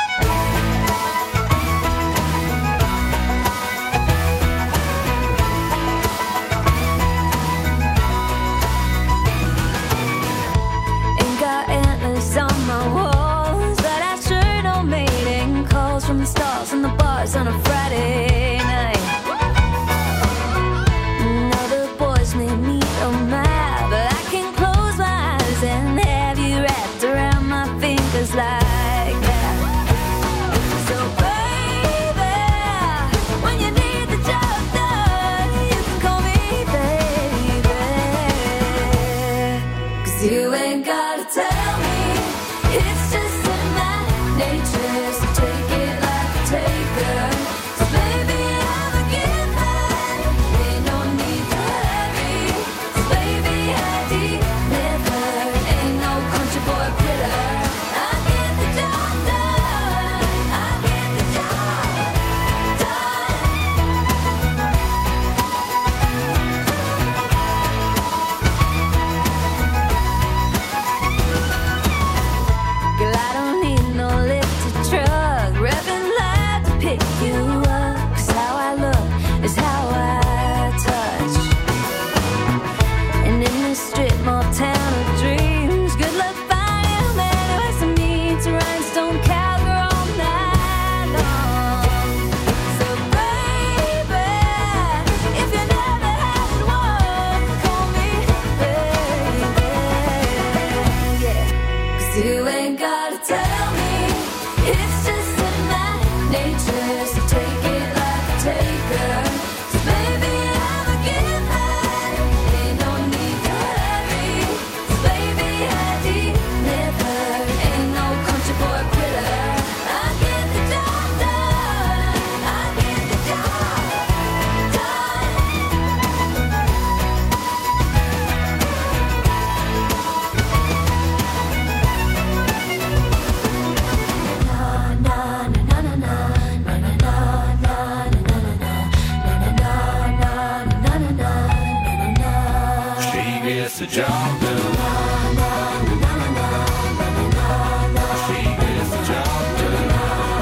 On the bars on a Friday night. Now the boys made me so mad, but I can close my eyes and have you wrapped around my fingers like that. So baby, when you need the job done, you can call me baby. 'Cause you ain't gotta tell me, it's just in my nature. So take it like a taker. So baby, pick you up, 'cause how I look is how I touch. And in this strip mall town of dreams, good luck finding a man who has some meat to rhinestone cowgirl all night long. So baby, if you never had one, call me baby, yeah. 'Cause you ain't gotta tell me, it's just in my nature, so take it like a taker. So baby, I'm a giver, ain't no need to hurry. So baby, I deliver, ain't no country boy quitter. I get the job done, I get the job done. She gets the job done. She gets the job done.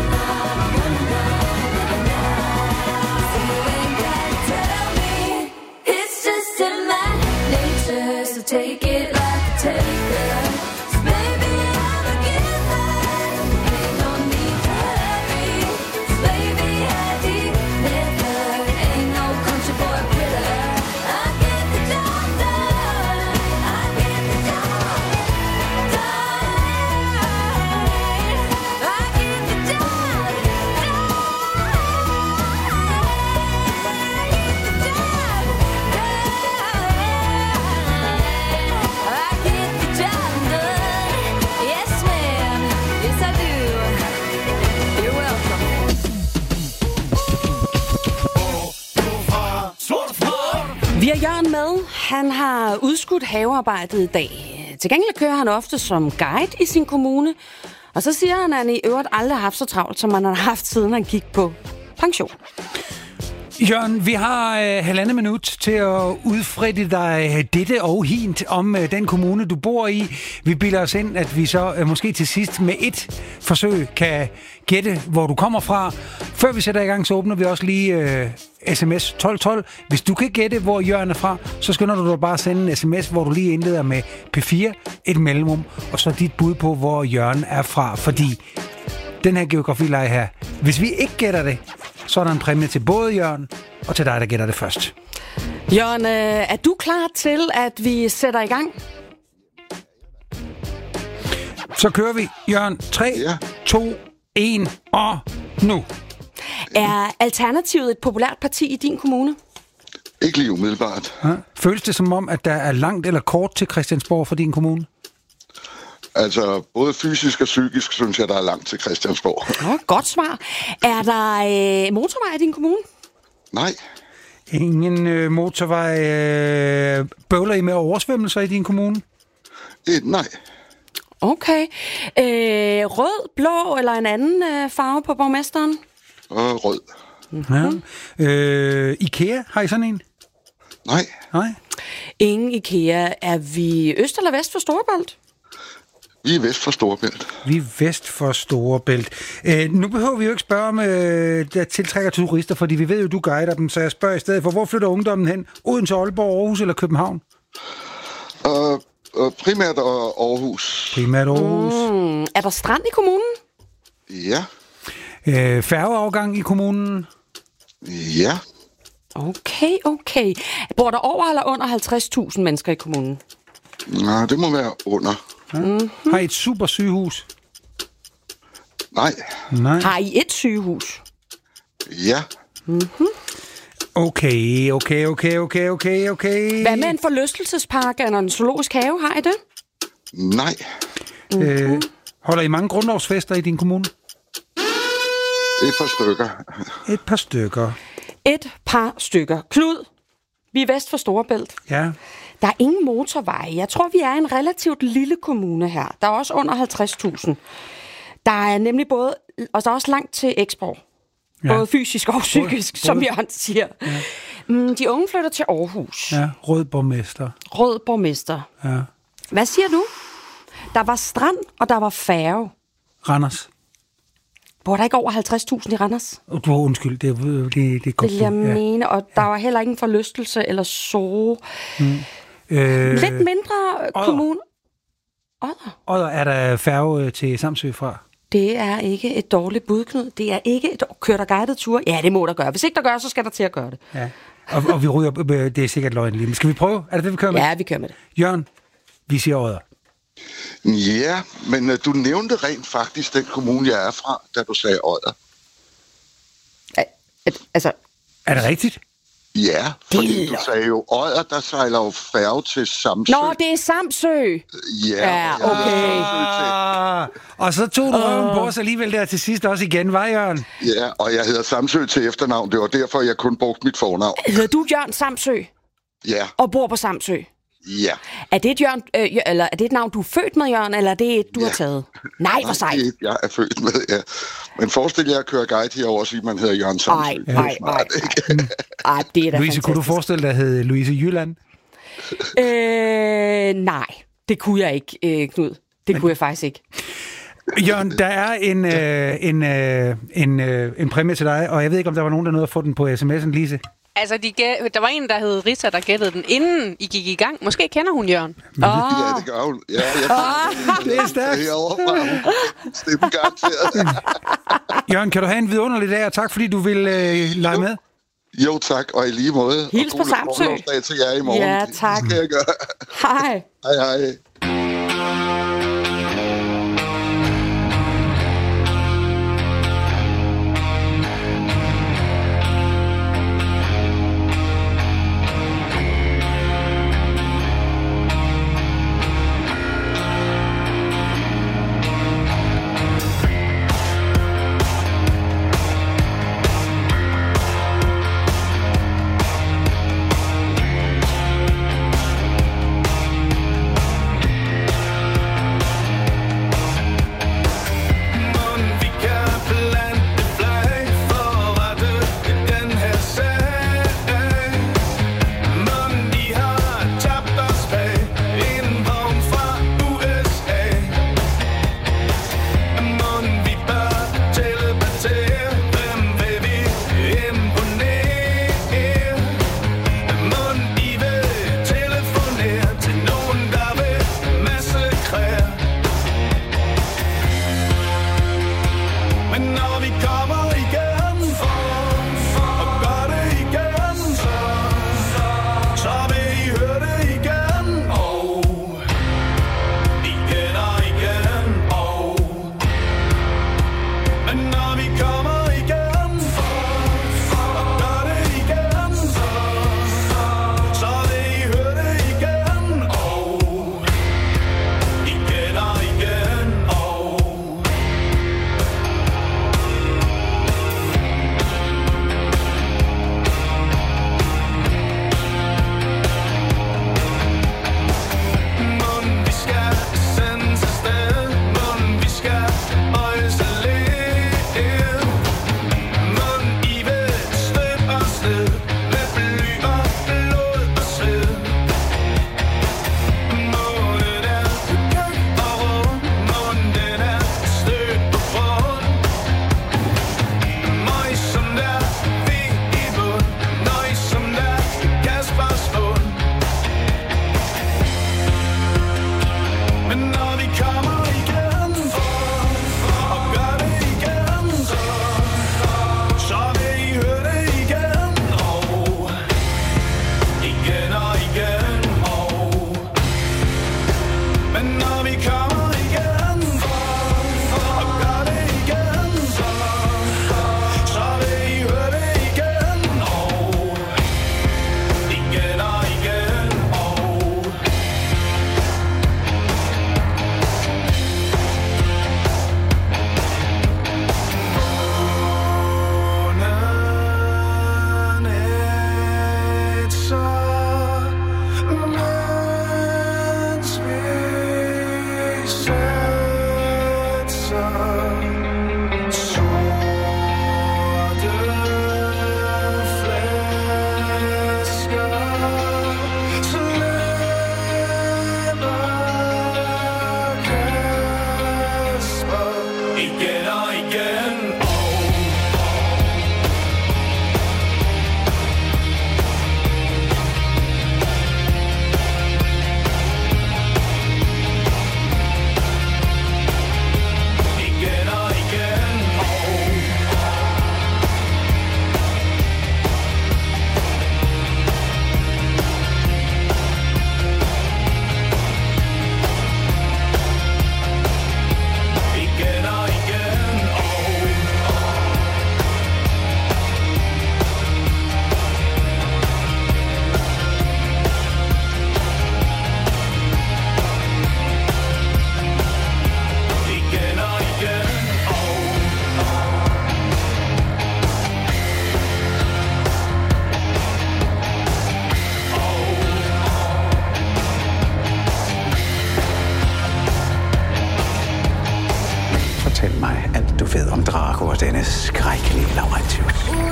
Tell me, it's just in my nature, so take it like a taker. So baby, I'm a giver, ain't no need to hurry. So baby, I deliver, ain't no country boy quitter. I get the job done, I get the job done. I get the job I get the job done. Yes, ma'am. Yes, I do. You're welcome. Vi har Jørgen med. Han har udskudt havearbejdet i dag. Til gengæld kører han ofte som guide i sin kommune. Og så siger han, at han i øvrigt aldrig har haft så travlt, som han har haft, siden han gik på pension. Jørgen, vi har øh, halvandet minut til at udfritte dig dette og hint om øh, den kommune, du bor i. Vi bilder os ind, at vi så øh, måske til sidst med et forsøg kan gætte, hvor du kommer fra. Før vi sætter i gang, så åbner vi også lige øh, sms tolv tolv. Hvis du kan gætte, hvor Jørgen er fra, så skynder du dig bare at sende en sms, hvor du lige indleder med P fire, et mellemrum, og så dit bud på, hvor Jørgen er fra. Fordi den her geografileje her, hvis vi ikke gætter det, så er der en præmie til både Jørgen og til dig, der gætter det først. Jørgen, øh, er du klar til, at vi sætter i gang? Så kører vi. Jørgen, tre, to, et og nu. Er Alternativet et populært parti i din kommune? Ikke lige umiddelbart. Ja. Føles det som om, at der er langt eller kort til Christiansborg for din kommune? Altså, både fysisk og psykisk, synes jeg, der er langt til Christiansborg. Ja, godt svar. Er der øh, motorvej i din kommune? Nej. Ingen øh, motorvej. Øh, bøvler I med oversvømmelser i din kommune? Det, nej. Okay. Øh, rød, blå eller en anden øh, farve på borgmesteren? Og rød. Mm-hmm. Ja. Øh, IKEA, har I sådan en? Nej. Nej. Ingen IKEA. Er vi øst eller vest for Storebælt? Vi er vest for Storebælt. Vi er vest for Storebælt. Øh, nu behøver vi jo ikke spørge om, øh, der tiltrækker turister, fordi vi ved jo, du guider dem, så jeg spørger i stedet for, hvor flytter ungdommen hen? Odense, Aalborg, Aarhus eller København? Uh, uh, primært Aarhus. Primært Aarhus. Mm. Er der strand i kommunen? Ja. Øh, færgeafgang i kommunen? Ja. Okay, okay. Bor der over eller under halvtreds tusind mennesker i kommunen? Nej, det må være under. Ja. Mm-hmm. Har I et super sygehus? Nej. Nej. Har I et sygehus? Ja. Mm-hmm. Okay, okay, okay, okay, okay, okay. Hvad med en forlystelsespark eller en zoologisk have? Har I det? Nej. Mm-hmm. Øh, holder I mange grundlovsfester i din kommune? Et par stykker. Et par stykker. Et par stykker. Knud, vi er vest for Storebælt. Ja. Der er ingen motorveje. Jeg tror, vi er en relativt lille kommune her. Der er også under halvtreds tusind. Der er nemlig både, og der er også langt til Eksborg. Ja. Både fysisk og psykisk, både, som både. Jørgen siger. Ja. De unge flytter til Aarhus. Ja, rød borgmester. Rød borgmester. Ja. Hvad siger du? Der var strand, og der var færge. Randers. Bor der ikke over halvtreds tusind i Randers? Du har undskyld, det, det, det er godt. Det vil jeg mene, og der var heller ikke en forlystelse eller zoo. Mm. Øh, Lidt mindre Odder. kommune. Odder? Odder er der færge til Samsø fra? Det er ikke et dårligt bud, Knud. Det er ikke et... Kører der guided tur? Ja, det må der gøre. Hvis ikke der gør, så skal der til at gøre det. Ja. Og, og vi ryger... Det er sikkert løgn lige. Men skal vi prøve? Er det det, vi kører med? Ja, vi kører med det. Jørgen, vi siger Odder. Ja, men uh, du nævnte rent faktisk den kommune, jeg er fra, da du sagde Odder. Altså... Er det rigtigt? Ja, fordi det... du sagde jo Odder, der sejler jo færge til Samsø. Nå, det er Samsø! Ja, ja okay. Ah, og så tog du røven på os alligevel der til sidst også igen, var Jørgen? Ja, og jeg hedder Samsø til efternavn. Det var derfor, jeg kun brugte mit fornavn. Hedder du Jørgen Samsø? Ja. Og bor på Samsø? Ja. Er det et, Jørgen, øh, eller er det et navn, du er født med, Jørgen, eller er det et, du ja. har taget? Nej, hvor sejt. Det er et, jeg er født med, ja. Men forestil jer at køre guide herover og sige, at man hedder Jørgen Samsø. Nej, nej, nej. Ej, det er da Louise, fantastisk. kunne du forestille dig at hedde Louise Jylland? Øh, nej, det kunne jeg ikke, øh, Knud. Det Men... kunne jeg faktisk ikke. Jørgen, der er en, øh, en, øh, en, øh, en præmie til dig, og jeg ved ikke, om der var nogen, der nåede at få den på sms'en, Lise. Altså, de gæ- der var en, der hed Rita, der gættede den, inden I gik i gang. Måske kender hun Jørgen. Oh. Ja, det gør hun. Ja, jeg oh, det er stærkt. Stemmen garanteret. Jørgen, kan du have en vidunderlig dag, og tak fordi du vil øh, lege jo. med. Jo, tak, og i lige måde. Hils på Samsø. Og god til jer i morgen. Ja, tak. Det skal jeg gøre. Hej. Hej, hej.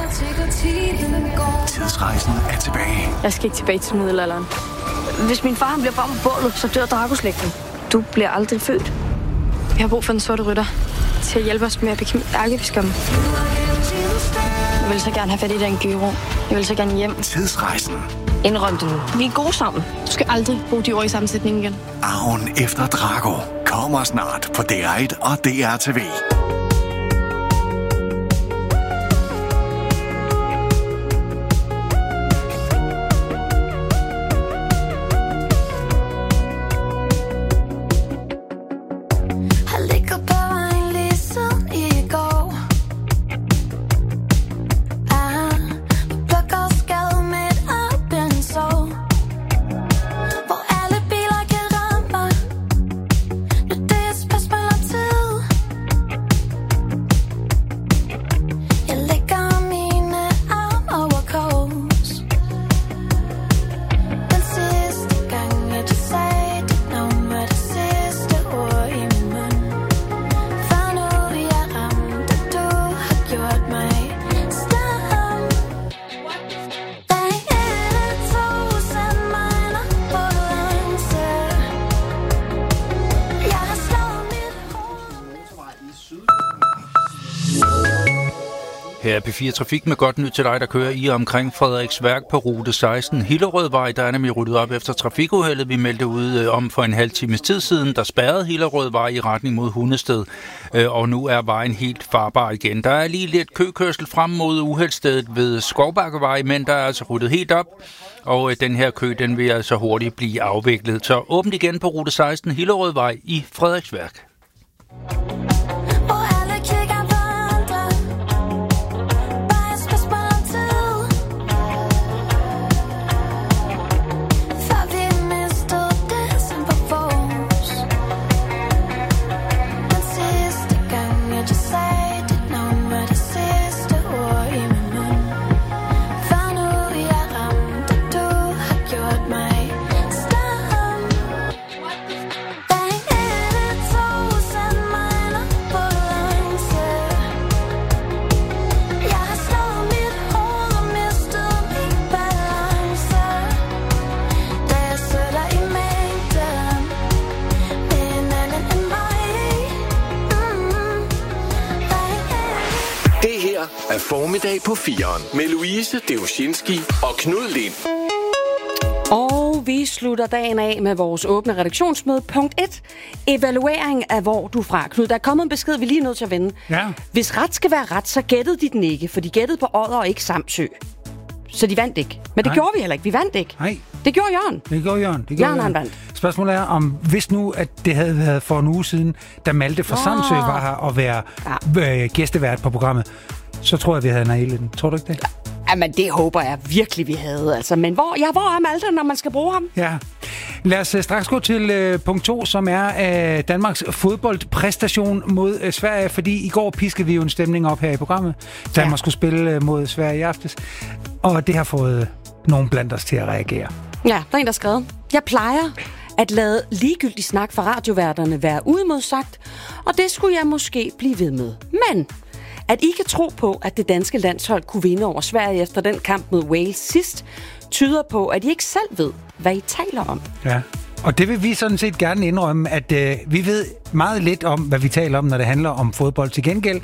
tigger tiden går. Tidsrejsen er tilbage. Jeg skal ikke tilbage til middelalderen. Hvis min far bliver brændt på bålet, så dør Dragoslægten. Du bliver aldrig født. Jeg har brug for en sorte rytter til at hjælpe os med at bekæmpe ærkebiskoppen. Jeg vil så gerne have fat i den gyro. Jeg vil så gerne hjem. Tidsrejsen. Indrøm det nu. Vi er gode sammen. Du skal aldrig bruge de ord i sammensætning igen. Arven efter Drago kommer snart på D R et og D R T V. Her er P fire Trafik med godt nyt til dig, der kører i og omkring Frederiksværk på rute seksten. Hillerødvej, der er nemlig ryddet op efter trafikuheldet. Vi meldte ud øh, om for en halv times tid siden, der spærrede Hillerødvej i retning mod Hundested. Øh, og nu er vejen helt farbar igen. Der er lige lidt køkørsel frem mod uheldsstedet ved Skovbakkevej, men der er altså ryddet helt op. Og øh, den her kø, den vil altså hurtigt blive afviklet. Så åbent igen på rute seksten Hillerødvej i Frederiksværk. Er formiddag på fireren med Louise Deushinski og Knud Lind. Og vi slutter dagen af med vores åbne redaktionsmøde. Punkt et. Evaluering af hvor du er fra. Knud, der er kommet en besked, vi lige er nødt til at vende. Ja. Hvis ret skal være ret, så gættede de den ikke, for de gættede på Odder og ikke Samsø. Så de vandt ikke. Men det Nej. gjorde vi heller ikke. Vi vandt ikke. Nej. Det gjorde Jørgen. Det gjorde Jørgen. Det gjorde Jørgen, han vandt. Spørgsmålet er, om hvis nu, at det havde været for en uge siden, da Malte fra Nå. Samsø var her og være ja. øh, gæstevært på programmet, så tror jeg, vi havde nailet den. Tror du ikke det? Jamen, det håber jeg virkelig, vi havde. Altså. Men hvor, ja, hvor er Malte, når man skal bruge ham? Ja. Lad os uh, straks gå til uh, punkt to, som er uh, Danmarks fodboldpræstation mod uh, Sverige, fordi i går piskede vi jo en stemning op her i programmet. Danmark ja. skulle spille uh, mod Sverige i aftes, og det har fået uh, nogen blandt os til at reagere. Ja, der er en, der skrevet. Jeg plejer at lade ligegyldig snak fra radioværterne være uimodsagt, og det skulle jeg måske blive ved med. Men at I kan tro på, at det danske landshold kunne vinde over Sverige efter den kamp mod Wales sidst, tyder på, at I ikke selv ved, hvad I taler om. Ja, og det vil vi sådan set gerne indrømme, at øh, vi ved meget lidt om, hvad vi taler om, når det handler om fodbold. Til gengæld,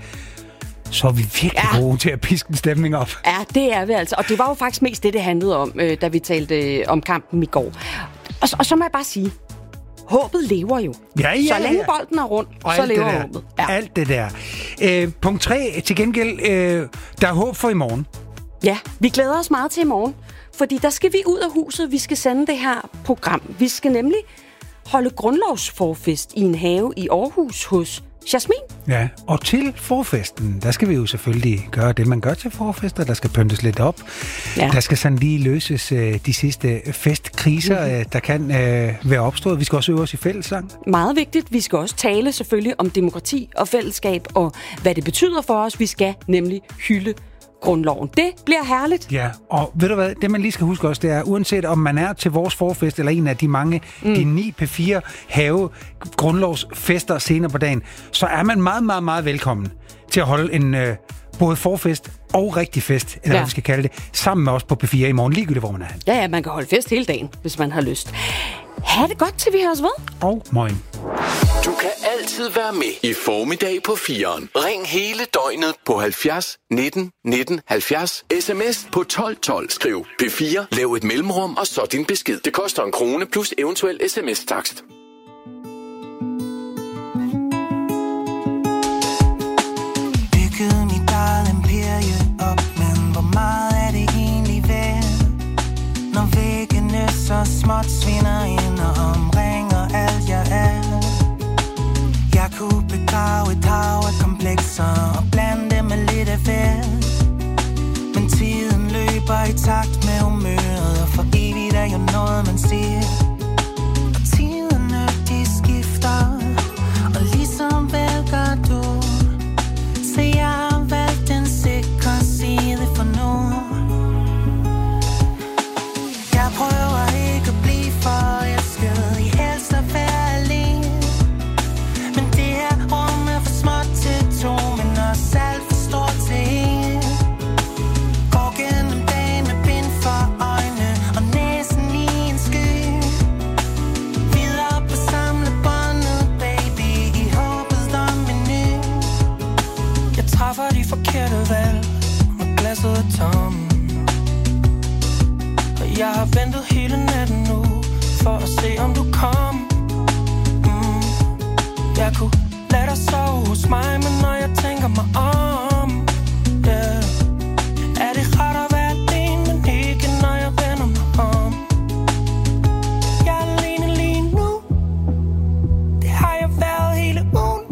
så er vi virkelig ja. gode til at piske en stemning op. Ja, det er vi altså. Og det var jo faktisk mest det, det handlede om, øh, da vi talte øh, om kampen i går. Og, og så må jeg bare sige, håbet lever jo. Ja, ja, så længe ja. bolden er rundt, og så lever det der, håbet. Ja. Alt det der. Øh, punkt tre, til gengæld, øh, der er håb for i morgen. Ja, vi glæder os meget til i morgen, fordi der skal vi ud af huset. Vi skal sende det her program. Vi skal nemlig holde grundlovsforfest i en have i Aarhus hos Jasmin. Ja, og til forfesten, der skal vi jo selvfølgelig gøre det, man gør til forfester. Der skal pyntes lidt op. Ja. Der skal sådan lige løses øh, de sidste festkriser, mm-hmm. øh, der kan øh, være opstået. Vi skal også øve os i fællessang. Meget vigtigt. Vi skal også tale selvfølgelig om demokrati og fællesskab, og hvad det betyder for os. Vi skal nemlig hylde grundloven. Det bliver herligt. Ja, og ved du hvad, det man lige skal huske også, det er, uanset om man er til vores forfest, eller en af de mange, mm. de ni P fire have grundlovsfester senere på dagen, så er man meget, meget, meget velkommen til at holde en øh, både forfest og rigtig fest, eller ja. hvad vi skal kalde det, sammen med os på P fire i morgen, ligegyldigt hvor man er. Ja, ja, man kan holde fest hele dagen, hvis man har lyst. Ha' det godt, til vi høres ved. Og morgen. Du kan altid være med i Formiddag på firen. Ring hele døgnet på halvfjerds nitten nitten halvfjerds. Sms på tolv tolv. Skriv P fire. Lav et mellemrum og så din besked. Det koster en krone plus eventuel sms-takst. Byggede mit eget imperie op, men hvor meget er det egentlig værd? Når væggene så småt svinder ind og omringer alt jeg er. Jeg kunne begrave et hav af komplekser og blande dem med lidt af hvert. Men tiden løber i takt med humøret, og for evigt er jo noget man siger. Og tiderne de skifter, og ligesom vel gør du. Så jeg har valgt den sikre side for nu. Jeg prøver ikke at blive forelsket i helst at være alene. Men det her rum er for småt til to, men også alt for stort til en. Går gennem dagen med bind for øjne og næsen i en sky. Videre på samlebåndet, baby, i håbet om en ny. Jeg træffer de forkerte valg, og glasset er tom. Og jeg har ventet hele natten nu, for at se om du kom. mm. Jeg kunne lade dig sove hos mig, men når jeg tænker mig om, yeah. Er det rart at være alene, men ikke når jeg vender mig om. Jeg er alene lige nu, det har jeg været hele ugen.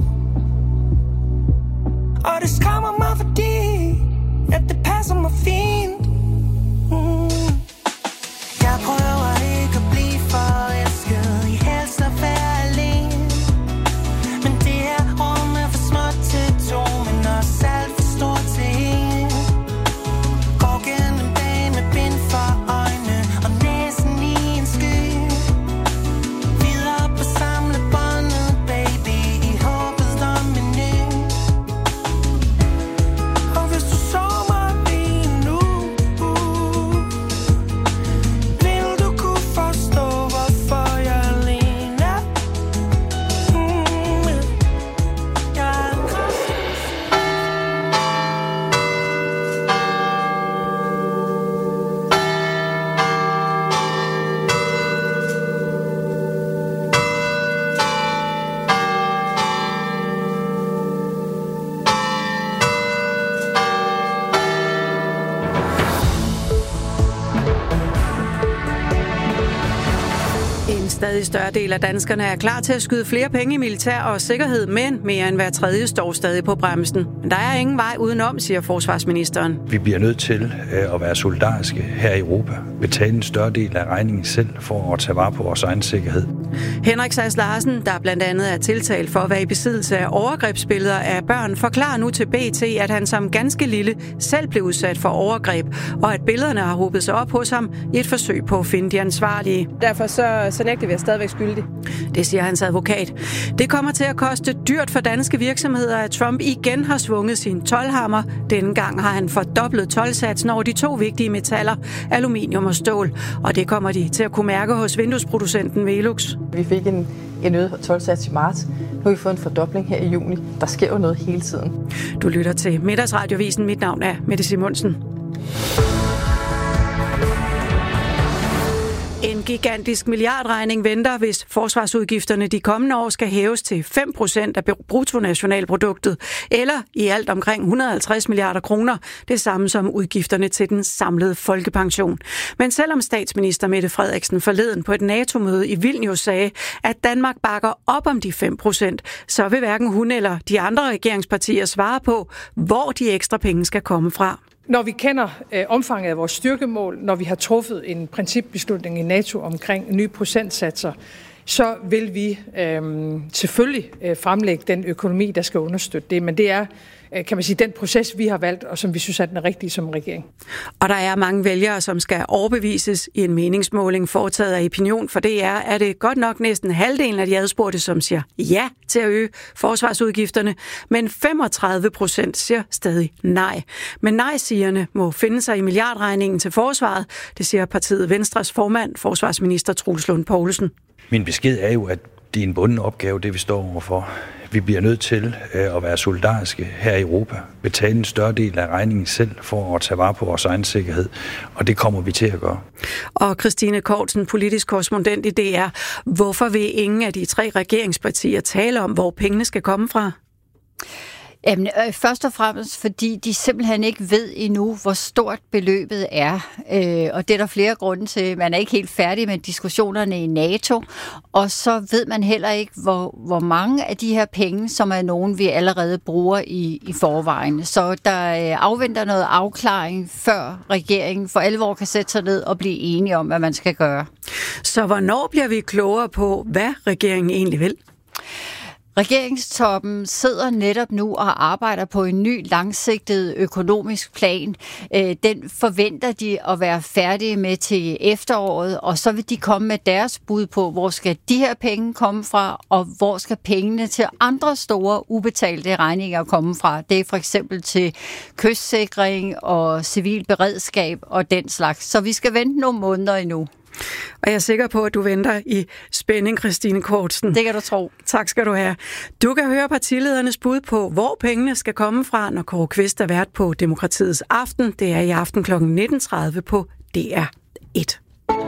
Og det skræmmer mig, fordi at det passer mig fint. mm. Jeg prøver ikke at blive forelsket i helst at være alene. Men det her rum er for småt til to, men også alt for stort til en. Går gennem dagen med bind for øjne og næsen i en sky. Videre på samlebåndet, baby, i håbet om en ny. Og hvis du så mig lige nu, vil du kunne forstå, hvorfor jeg er alene. Mm, jeg er En stadig større del af danskerne er klar til at skyde flere penge i militær og sikkerhed, men mere end hver tredje står stadig på bremsen. Men der er ingen vej udenom, siger forsvarsministeren. Vi bliver nødt til at være solidariske her i Europa. Betale en større del af regningen selv for at tage vare på vores egen sikkerhed. Henrik Sass Larsen, der blandt andet er tiltalt for at være i besiddelse af overgrebsbilleder af børn, forklarer nu til B T, at han som ganske lille selv blev udsat for overgreb, og at billederne har hobet sig op hos ham i et forsøg på at finde de ansvarlige. Derfor så, så nægter vi at stadigvæk skyldig. Det siger hans advokat. Det kommer til at koste dyrt for danske virksomheder, at Trump igen har svunget sin toldhammer. Denne gang har han fordoblet toldsatsen over de to vigtige metaller, aluminium og stål. Og det kommer de til at kunne mærke hos vinduesproducenten Velux. Vi fik en, en øget toldsats i marts. Nu har vi fået en fordobling her i juni. Der sker jo noget hele tiden. Du lytter til Middagsradiovisen. Mit navn er Mette Simonsen. En gigantisk milliardregning venter, hvis forsvarsudgifterne de kommende år skal hæves til fem procent af bruttonationalproduktet, eller i alt omkring et hundrede og halvtreds milliarder kroner, det samme som udgifterne til den samlede folkepension. Men selvom statsminister Mette Frederiksen forleden på et NATO-møde i Vilnius sagde, at Danmark bakker op om de fem procent, så vil hverken hun eller de andre regeringspartier svare på, hvor de ekstra penge skal komme fra. Når vi kender øh, omfanget af vores styrkemål, når vi har truffet en principbeslutning i NATO omkring nye procentsatser, så vil vi øh, selvfølgelig øh, fremlægge den økonomi, der skal understøtte det. Men det er, øh, kan man sige, den proces, vi har valgt, og som vi synes er den rigtige som regering. Og der er mange vælgere, som skal overbevises i en meningsmåling foretaget af Opinion. For det er, er det godt nok næsten halvdelen af de adspurgte, som siger ja til at øge forsvarsudgifterne, men femogtredive procent siger stadig nej. Men nej-sigerne må finde sig i milliardregningen til forsvaret, det siger partiet Venstres formand, forsvarsminister Troels Lund Poulsen. Min besked er jo, at det er en bunden opgave, det vi står overfor. Vi bliver nødt til at være solidariske her i Europa, betale en større del af regningen selv for at tage vare på vores egen sikkerhed, og det kommer vi til at gøre. Og Christine Kortsen, politisk korrespondent i D R. Hvorfor vil ingen af de tre regeringspartier tale om, hvor pengene skal komme fra? Jamen, øh, først og fremmest, fordi de simpelthen ikke ved endnu, hvor stort beløbet er. Øh, og det er der flere grunde til. Man er ikke helt færdig med diskussionerne i NATO. Og så ved man heller ikke, hvor, hvor mange af de her penge, som er nogen, vi allerede bruger i, i forvejen. Så der øh, afventer noget afklaring, før regeringen for alvor kan sætte sig ned og blive enige om, hvad man skal gøre. Så hvornår bliver vi klogere på, hvad regeringen egentlig vil? Regeringstoppen sidder netop nu og arbejder på en ny langsigtet økonomisk plan. Den forventer de at være færdige med til efteråret, og så vil de komme med deres bud på, hvor skal de her penge komme fra, og hvor skal pengene til andre store ubetalte regninger komme fra. Det er for eksempel til kystsikring og civil beredskab og den slags. Så vi skal vente nogle måneder endnu. Og jeg er sikker på, at du venter i spænding, Christine Kortsen. Det kan du tro. Tak skal du have. Du kan høre partiledernes bud på, hvor pengene skal komme fra, når Kåre Quist er vært på Demokratiets Aften. Det er i aften klokken nitten tredive på D R et.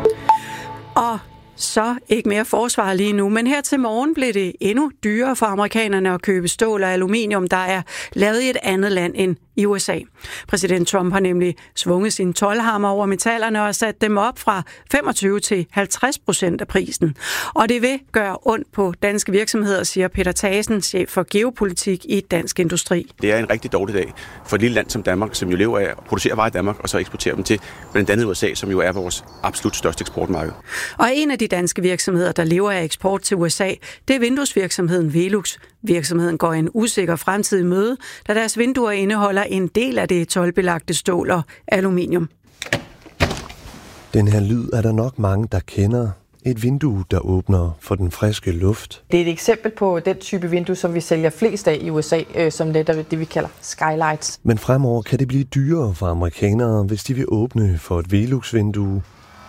Og så ikke mere forsvar lige nu, men her til morgen blev det endnu dyrere for amerikanerne at købe stål og aluminium, der er lavet i et andet land end i U S A. Præsident Trump har nemlig svunget sin toldhammer over metallerne og sat dem op fra femogtyve til halvtreds procent af prisen. Og det vil gøre ondt på danske virksomheder, siger Peter Thasen, chef for geopolitik i Dansk Industri. Det er en rigtig dårlig dag for et lille land som Danmark, som jo lever af at producere varer i Danmark og så eksportere dem til blandt andet U S A, som jo er vores absolut største eksportmarked. Og en af de danske virksomheder, der lever af eksport til U S A, det er vinduesvirksomheden Velux. Virksomheden går en usikker fremtid i møde, da deres vinduer indeholder en del af det toldbelagte stål og aluminium. Den her lyd er der nok mange, der kender. Et vindue, der åbner for den friske luft. Det er et eksempel på den type vindue, som vi sælger flest af i U S A, øh, som netop det, vi kalder skylights. Men fremover kan det blive dyrere for amerikanere, hvis de vil åbne for et Velux-vindue.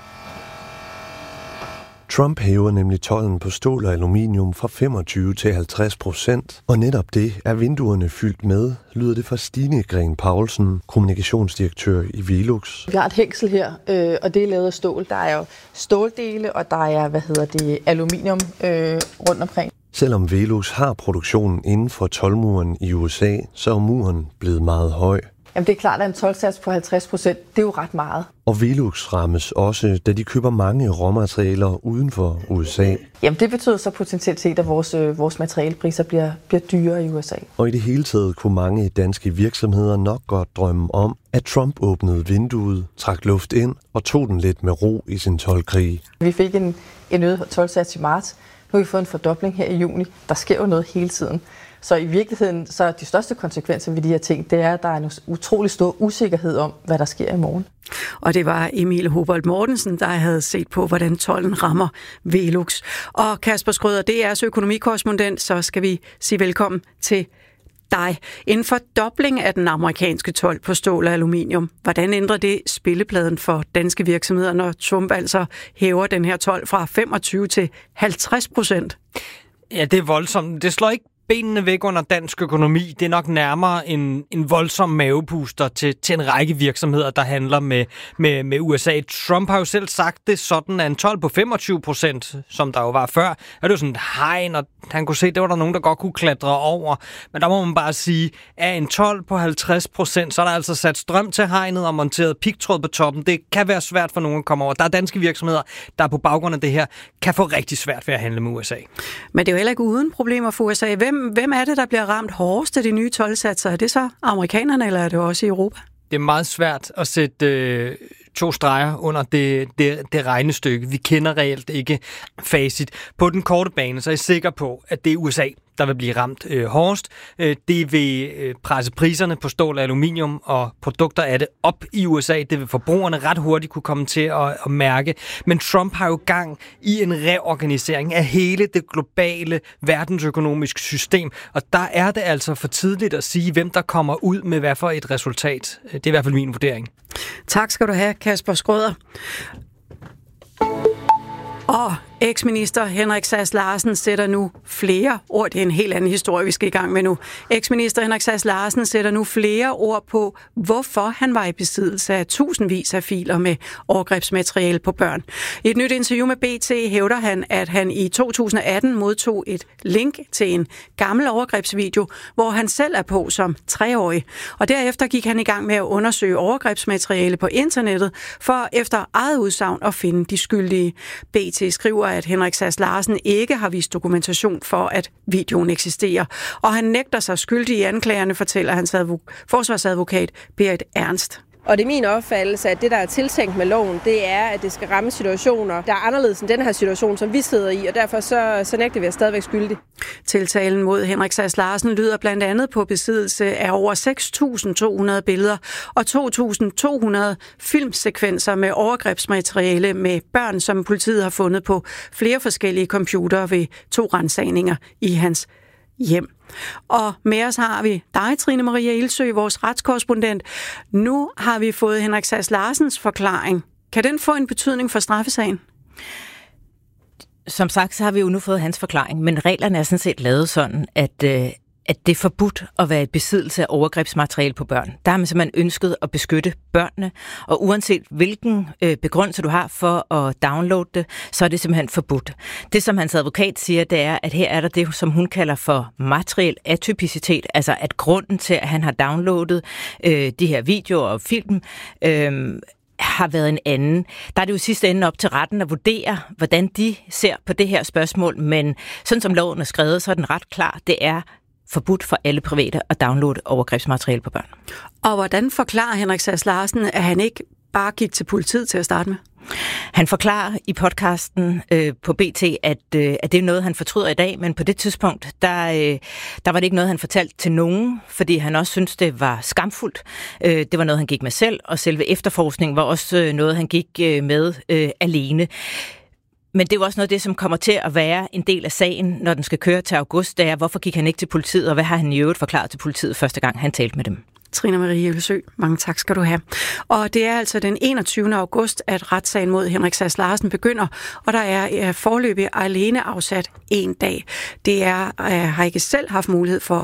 Trump hæver nemlig tolden på stål og aluminium fra femogtyve til halvtreds procent. Og netop det er vinduerne fyldt med, lyder det fra Stine Gren Poulsen, kommunikationsdirektør i Velux. Vi har et hængsel her, øh, og det er lavet af stål. Der er jo ståldele, og der er, hvad hedder det, aluminium øh, rundt omkring. Selvom Velux har produktionen inden for toldmuren i U S A, så er muren blevet meget høj. Jamen det er klart, at en toldsats på halvtreds procent, det er jo ret meget. Og Velux rammes også, da de køber mange råmaterialer uden for U S A. Jamen det betyder så potentielt set, at vores, øh, vores materialepriser bliver, bliver dyrere i U S A. Og i det hele taget kunne mange danske virksomheder nok godt drømme om, at Trump åbnede vinduet, trak luft ind og tog den lidt med ro i sin toldkrig. Vi fik en, en øget toldsats i marts. Nu har vi fået en fordobling her i juni. Der sker jo noget hele tiden. Så i virkeligheden, så er de største konsekvenser ved de her ting, det er, at der er en utrolig stor usikkerhed om, hvad der sker i morgen. Og det var Emil Hubolt Mortensen, der havde set på, hvordan tolden rammer Velux. Og Kasper Schrøder, D R's økonomikorrespondent, så skal vi sige velkommen til dig. En fordobling af den amerikanske told på stål og aluminium. Hvordan ændrer det spillepladen for danske virksomheder, når Trump altså hæver den her told fra femogtyve til halvtreds procent? Ja, det er voldsomt. Det slår ikke benene væk under dansk økonomi. Det er nok nærmere en, en voldsom mavepuster til, til en række virksomheder, der handler med, med, med U S A. Trump har jo selv sagt det sådan, at en told på femogtyve procent, som der jo var før, er det jo sådan et hegn, og han kunne se, at det var der nogen, der godt kunne klatre over. Men der må man bare sige, at en told på halvtreds procent, så er der altså sat strøm til hegnet og monteret pigtråd på toppen. Det kan være svært for nogen at komme over. Der er danske virksomheder, der på baggrund af det her, kan få rigtig svært ved at handle med U S A. Men det er jo heller ikke uden problemer for U S A. Hvem, hvem er det, der bliver ramt hårdest af de nye toldsatser? Er det så amerikanerne, eller er det også i Europa? Det er meget svært at sætte øh, to streger under det, det, det regnestykke. Vi kender reelt ikke facit. På den korte bane, så er jeg sikker på, at det er U S A, der vil blive ramt øh, hårdest. Øh, det vil øh, presse priserne på stål og aluminium og produkter af det op i U S A. Det vil forbrugerne ret hurtigt kunne komme til at, at mærke. Men Trump har jo gang i en reorganisering af hele det globale verdensøkonomiske system. Og der er det altså for tidligt at sige, hvem der kommer ud med hvad for et resultat. Det er i hvert fald min vurdering. Tak skal du have, Kasper Schrøder. Og eksminister Henrik Sass Larsen sætter nu flere ord, det er en helt anden historie, vi skal i gang med nu. Eksminister Henrik Sass Larsen sætter nu flere ord på, hvorfor han var i besiddelse af tusindvis af filer med overgrebsmateriale på børn. I et nyt interview med B T hævder han, at han i to tusind og atten modtog et link til en gammel overgrebsvideo, hvor han selv er på som treårig. Og derefter gik han i gang med at undersøge overgrebsmateriale på internettet, for efter eget udsagn at finde de skyldige. B T skriver, at Henrik Sass Larsen ikke har vist dokumentation for, at videoen eksisterer. Og han nægter sig skyldig i anklagerne, fortæller hans advok- forsvarsadvokat Berit Ernst. Og det er min opfattelse, at det, der er tiltænkt med loven, det er, at det skal ramme situationer, der er anderledes end den her situation, som vi sidder i, og derfor så, så nægter vi at stadigvæk skyldig. Tiltalen mod Henrik Sass Larsen lyder blandt andet på besiddelse af over seks tusind to hundrede billeder og to tusind to hundrede filmsekvenser med overgrebsmateriale med børn, som politiet har fundet på flere forskellige computere ved to ransagninger i hans hjem. Og med os har vi dig, Trine Maria Ildsø, vores retskorrespondent. Nu har vi fået Henrik Sass Larsens forklaring. Kan den få en betydning for straffesagen? Som sagt, så har vi jo nu fået hans forklaring, men reglerne er sådan set lavet sådan, at, øh, at det er forbudt at være i besiddelse af overgrebsmateriale på børn. Der har man simpelthen ønsket at beskytte børnene, og uanset hvilken øh, begrundelse du har for at downloade det, så er det simpelthen forbudt. Det, som hans advokat siger, det er, at her er der det, som hun kalder for materiel atypicitet, altså at grunden til, at han har downloadet øh, de her videoer og film, øh, har været en anden. Der er det jo sidste ende op til retten at vurdere, hvordan de ser på det her spørgsmål, men sådan som loven er skrevet, så er den ret klar. Det er forbudt for alle private at downloade overgrebsmateriale på børn. Og hvordan forklarer Henrik Sass Larsen, at han ikke bare gik til politiet til at starte med? Han forklarer i podcasten øh, på B T, at, øh, at det er noget, han fortryder i dag, men på det tidspunkt, der, øh, der var det ikke noget, han fortalte til nogen, fordi han også syntes, det var skamfuldt. Øh, det var noget, han gik med selv, og selve efterforskningen var også øh, noget, han gik øh, med øh, alene. Men det er jo også noget af det, som kommer til at være en del af sagen, når den skal køre til august. Det er, hvorfor gik han ikke til politiet, og hvad har han i øvrigt forklaret til politiet første gang, han talte med dem? Trine Marie Ildsø, mange tak skal du have. Og det er altså den enogtyvende august, at retssagen mod Henrik Sass Larsen begynder, og der er foreløbig alene afsat en dag. Det er, har ikke selv haft mulighed for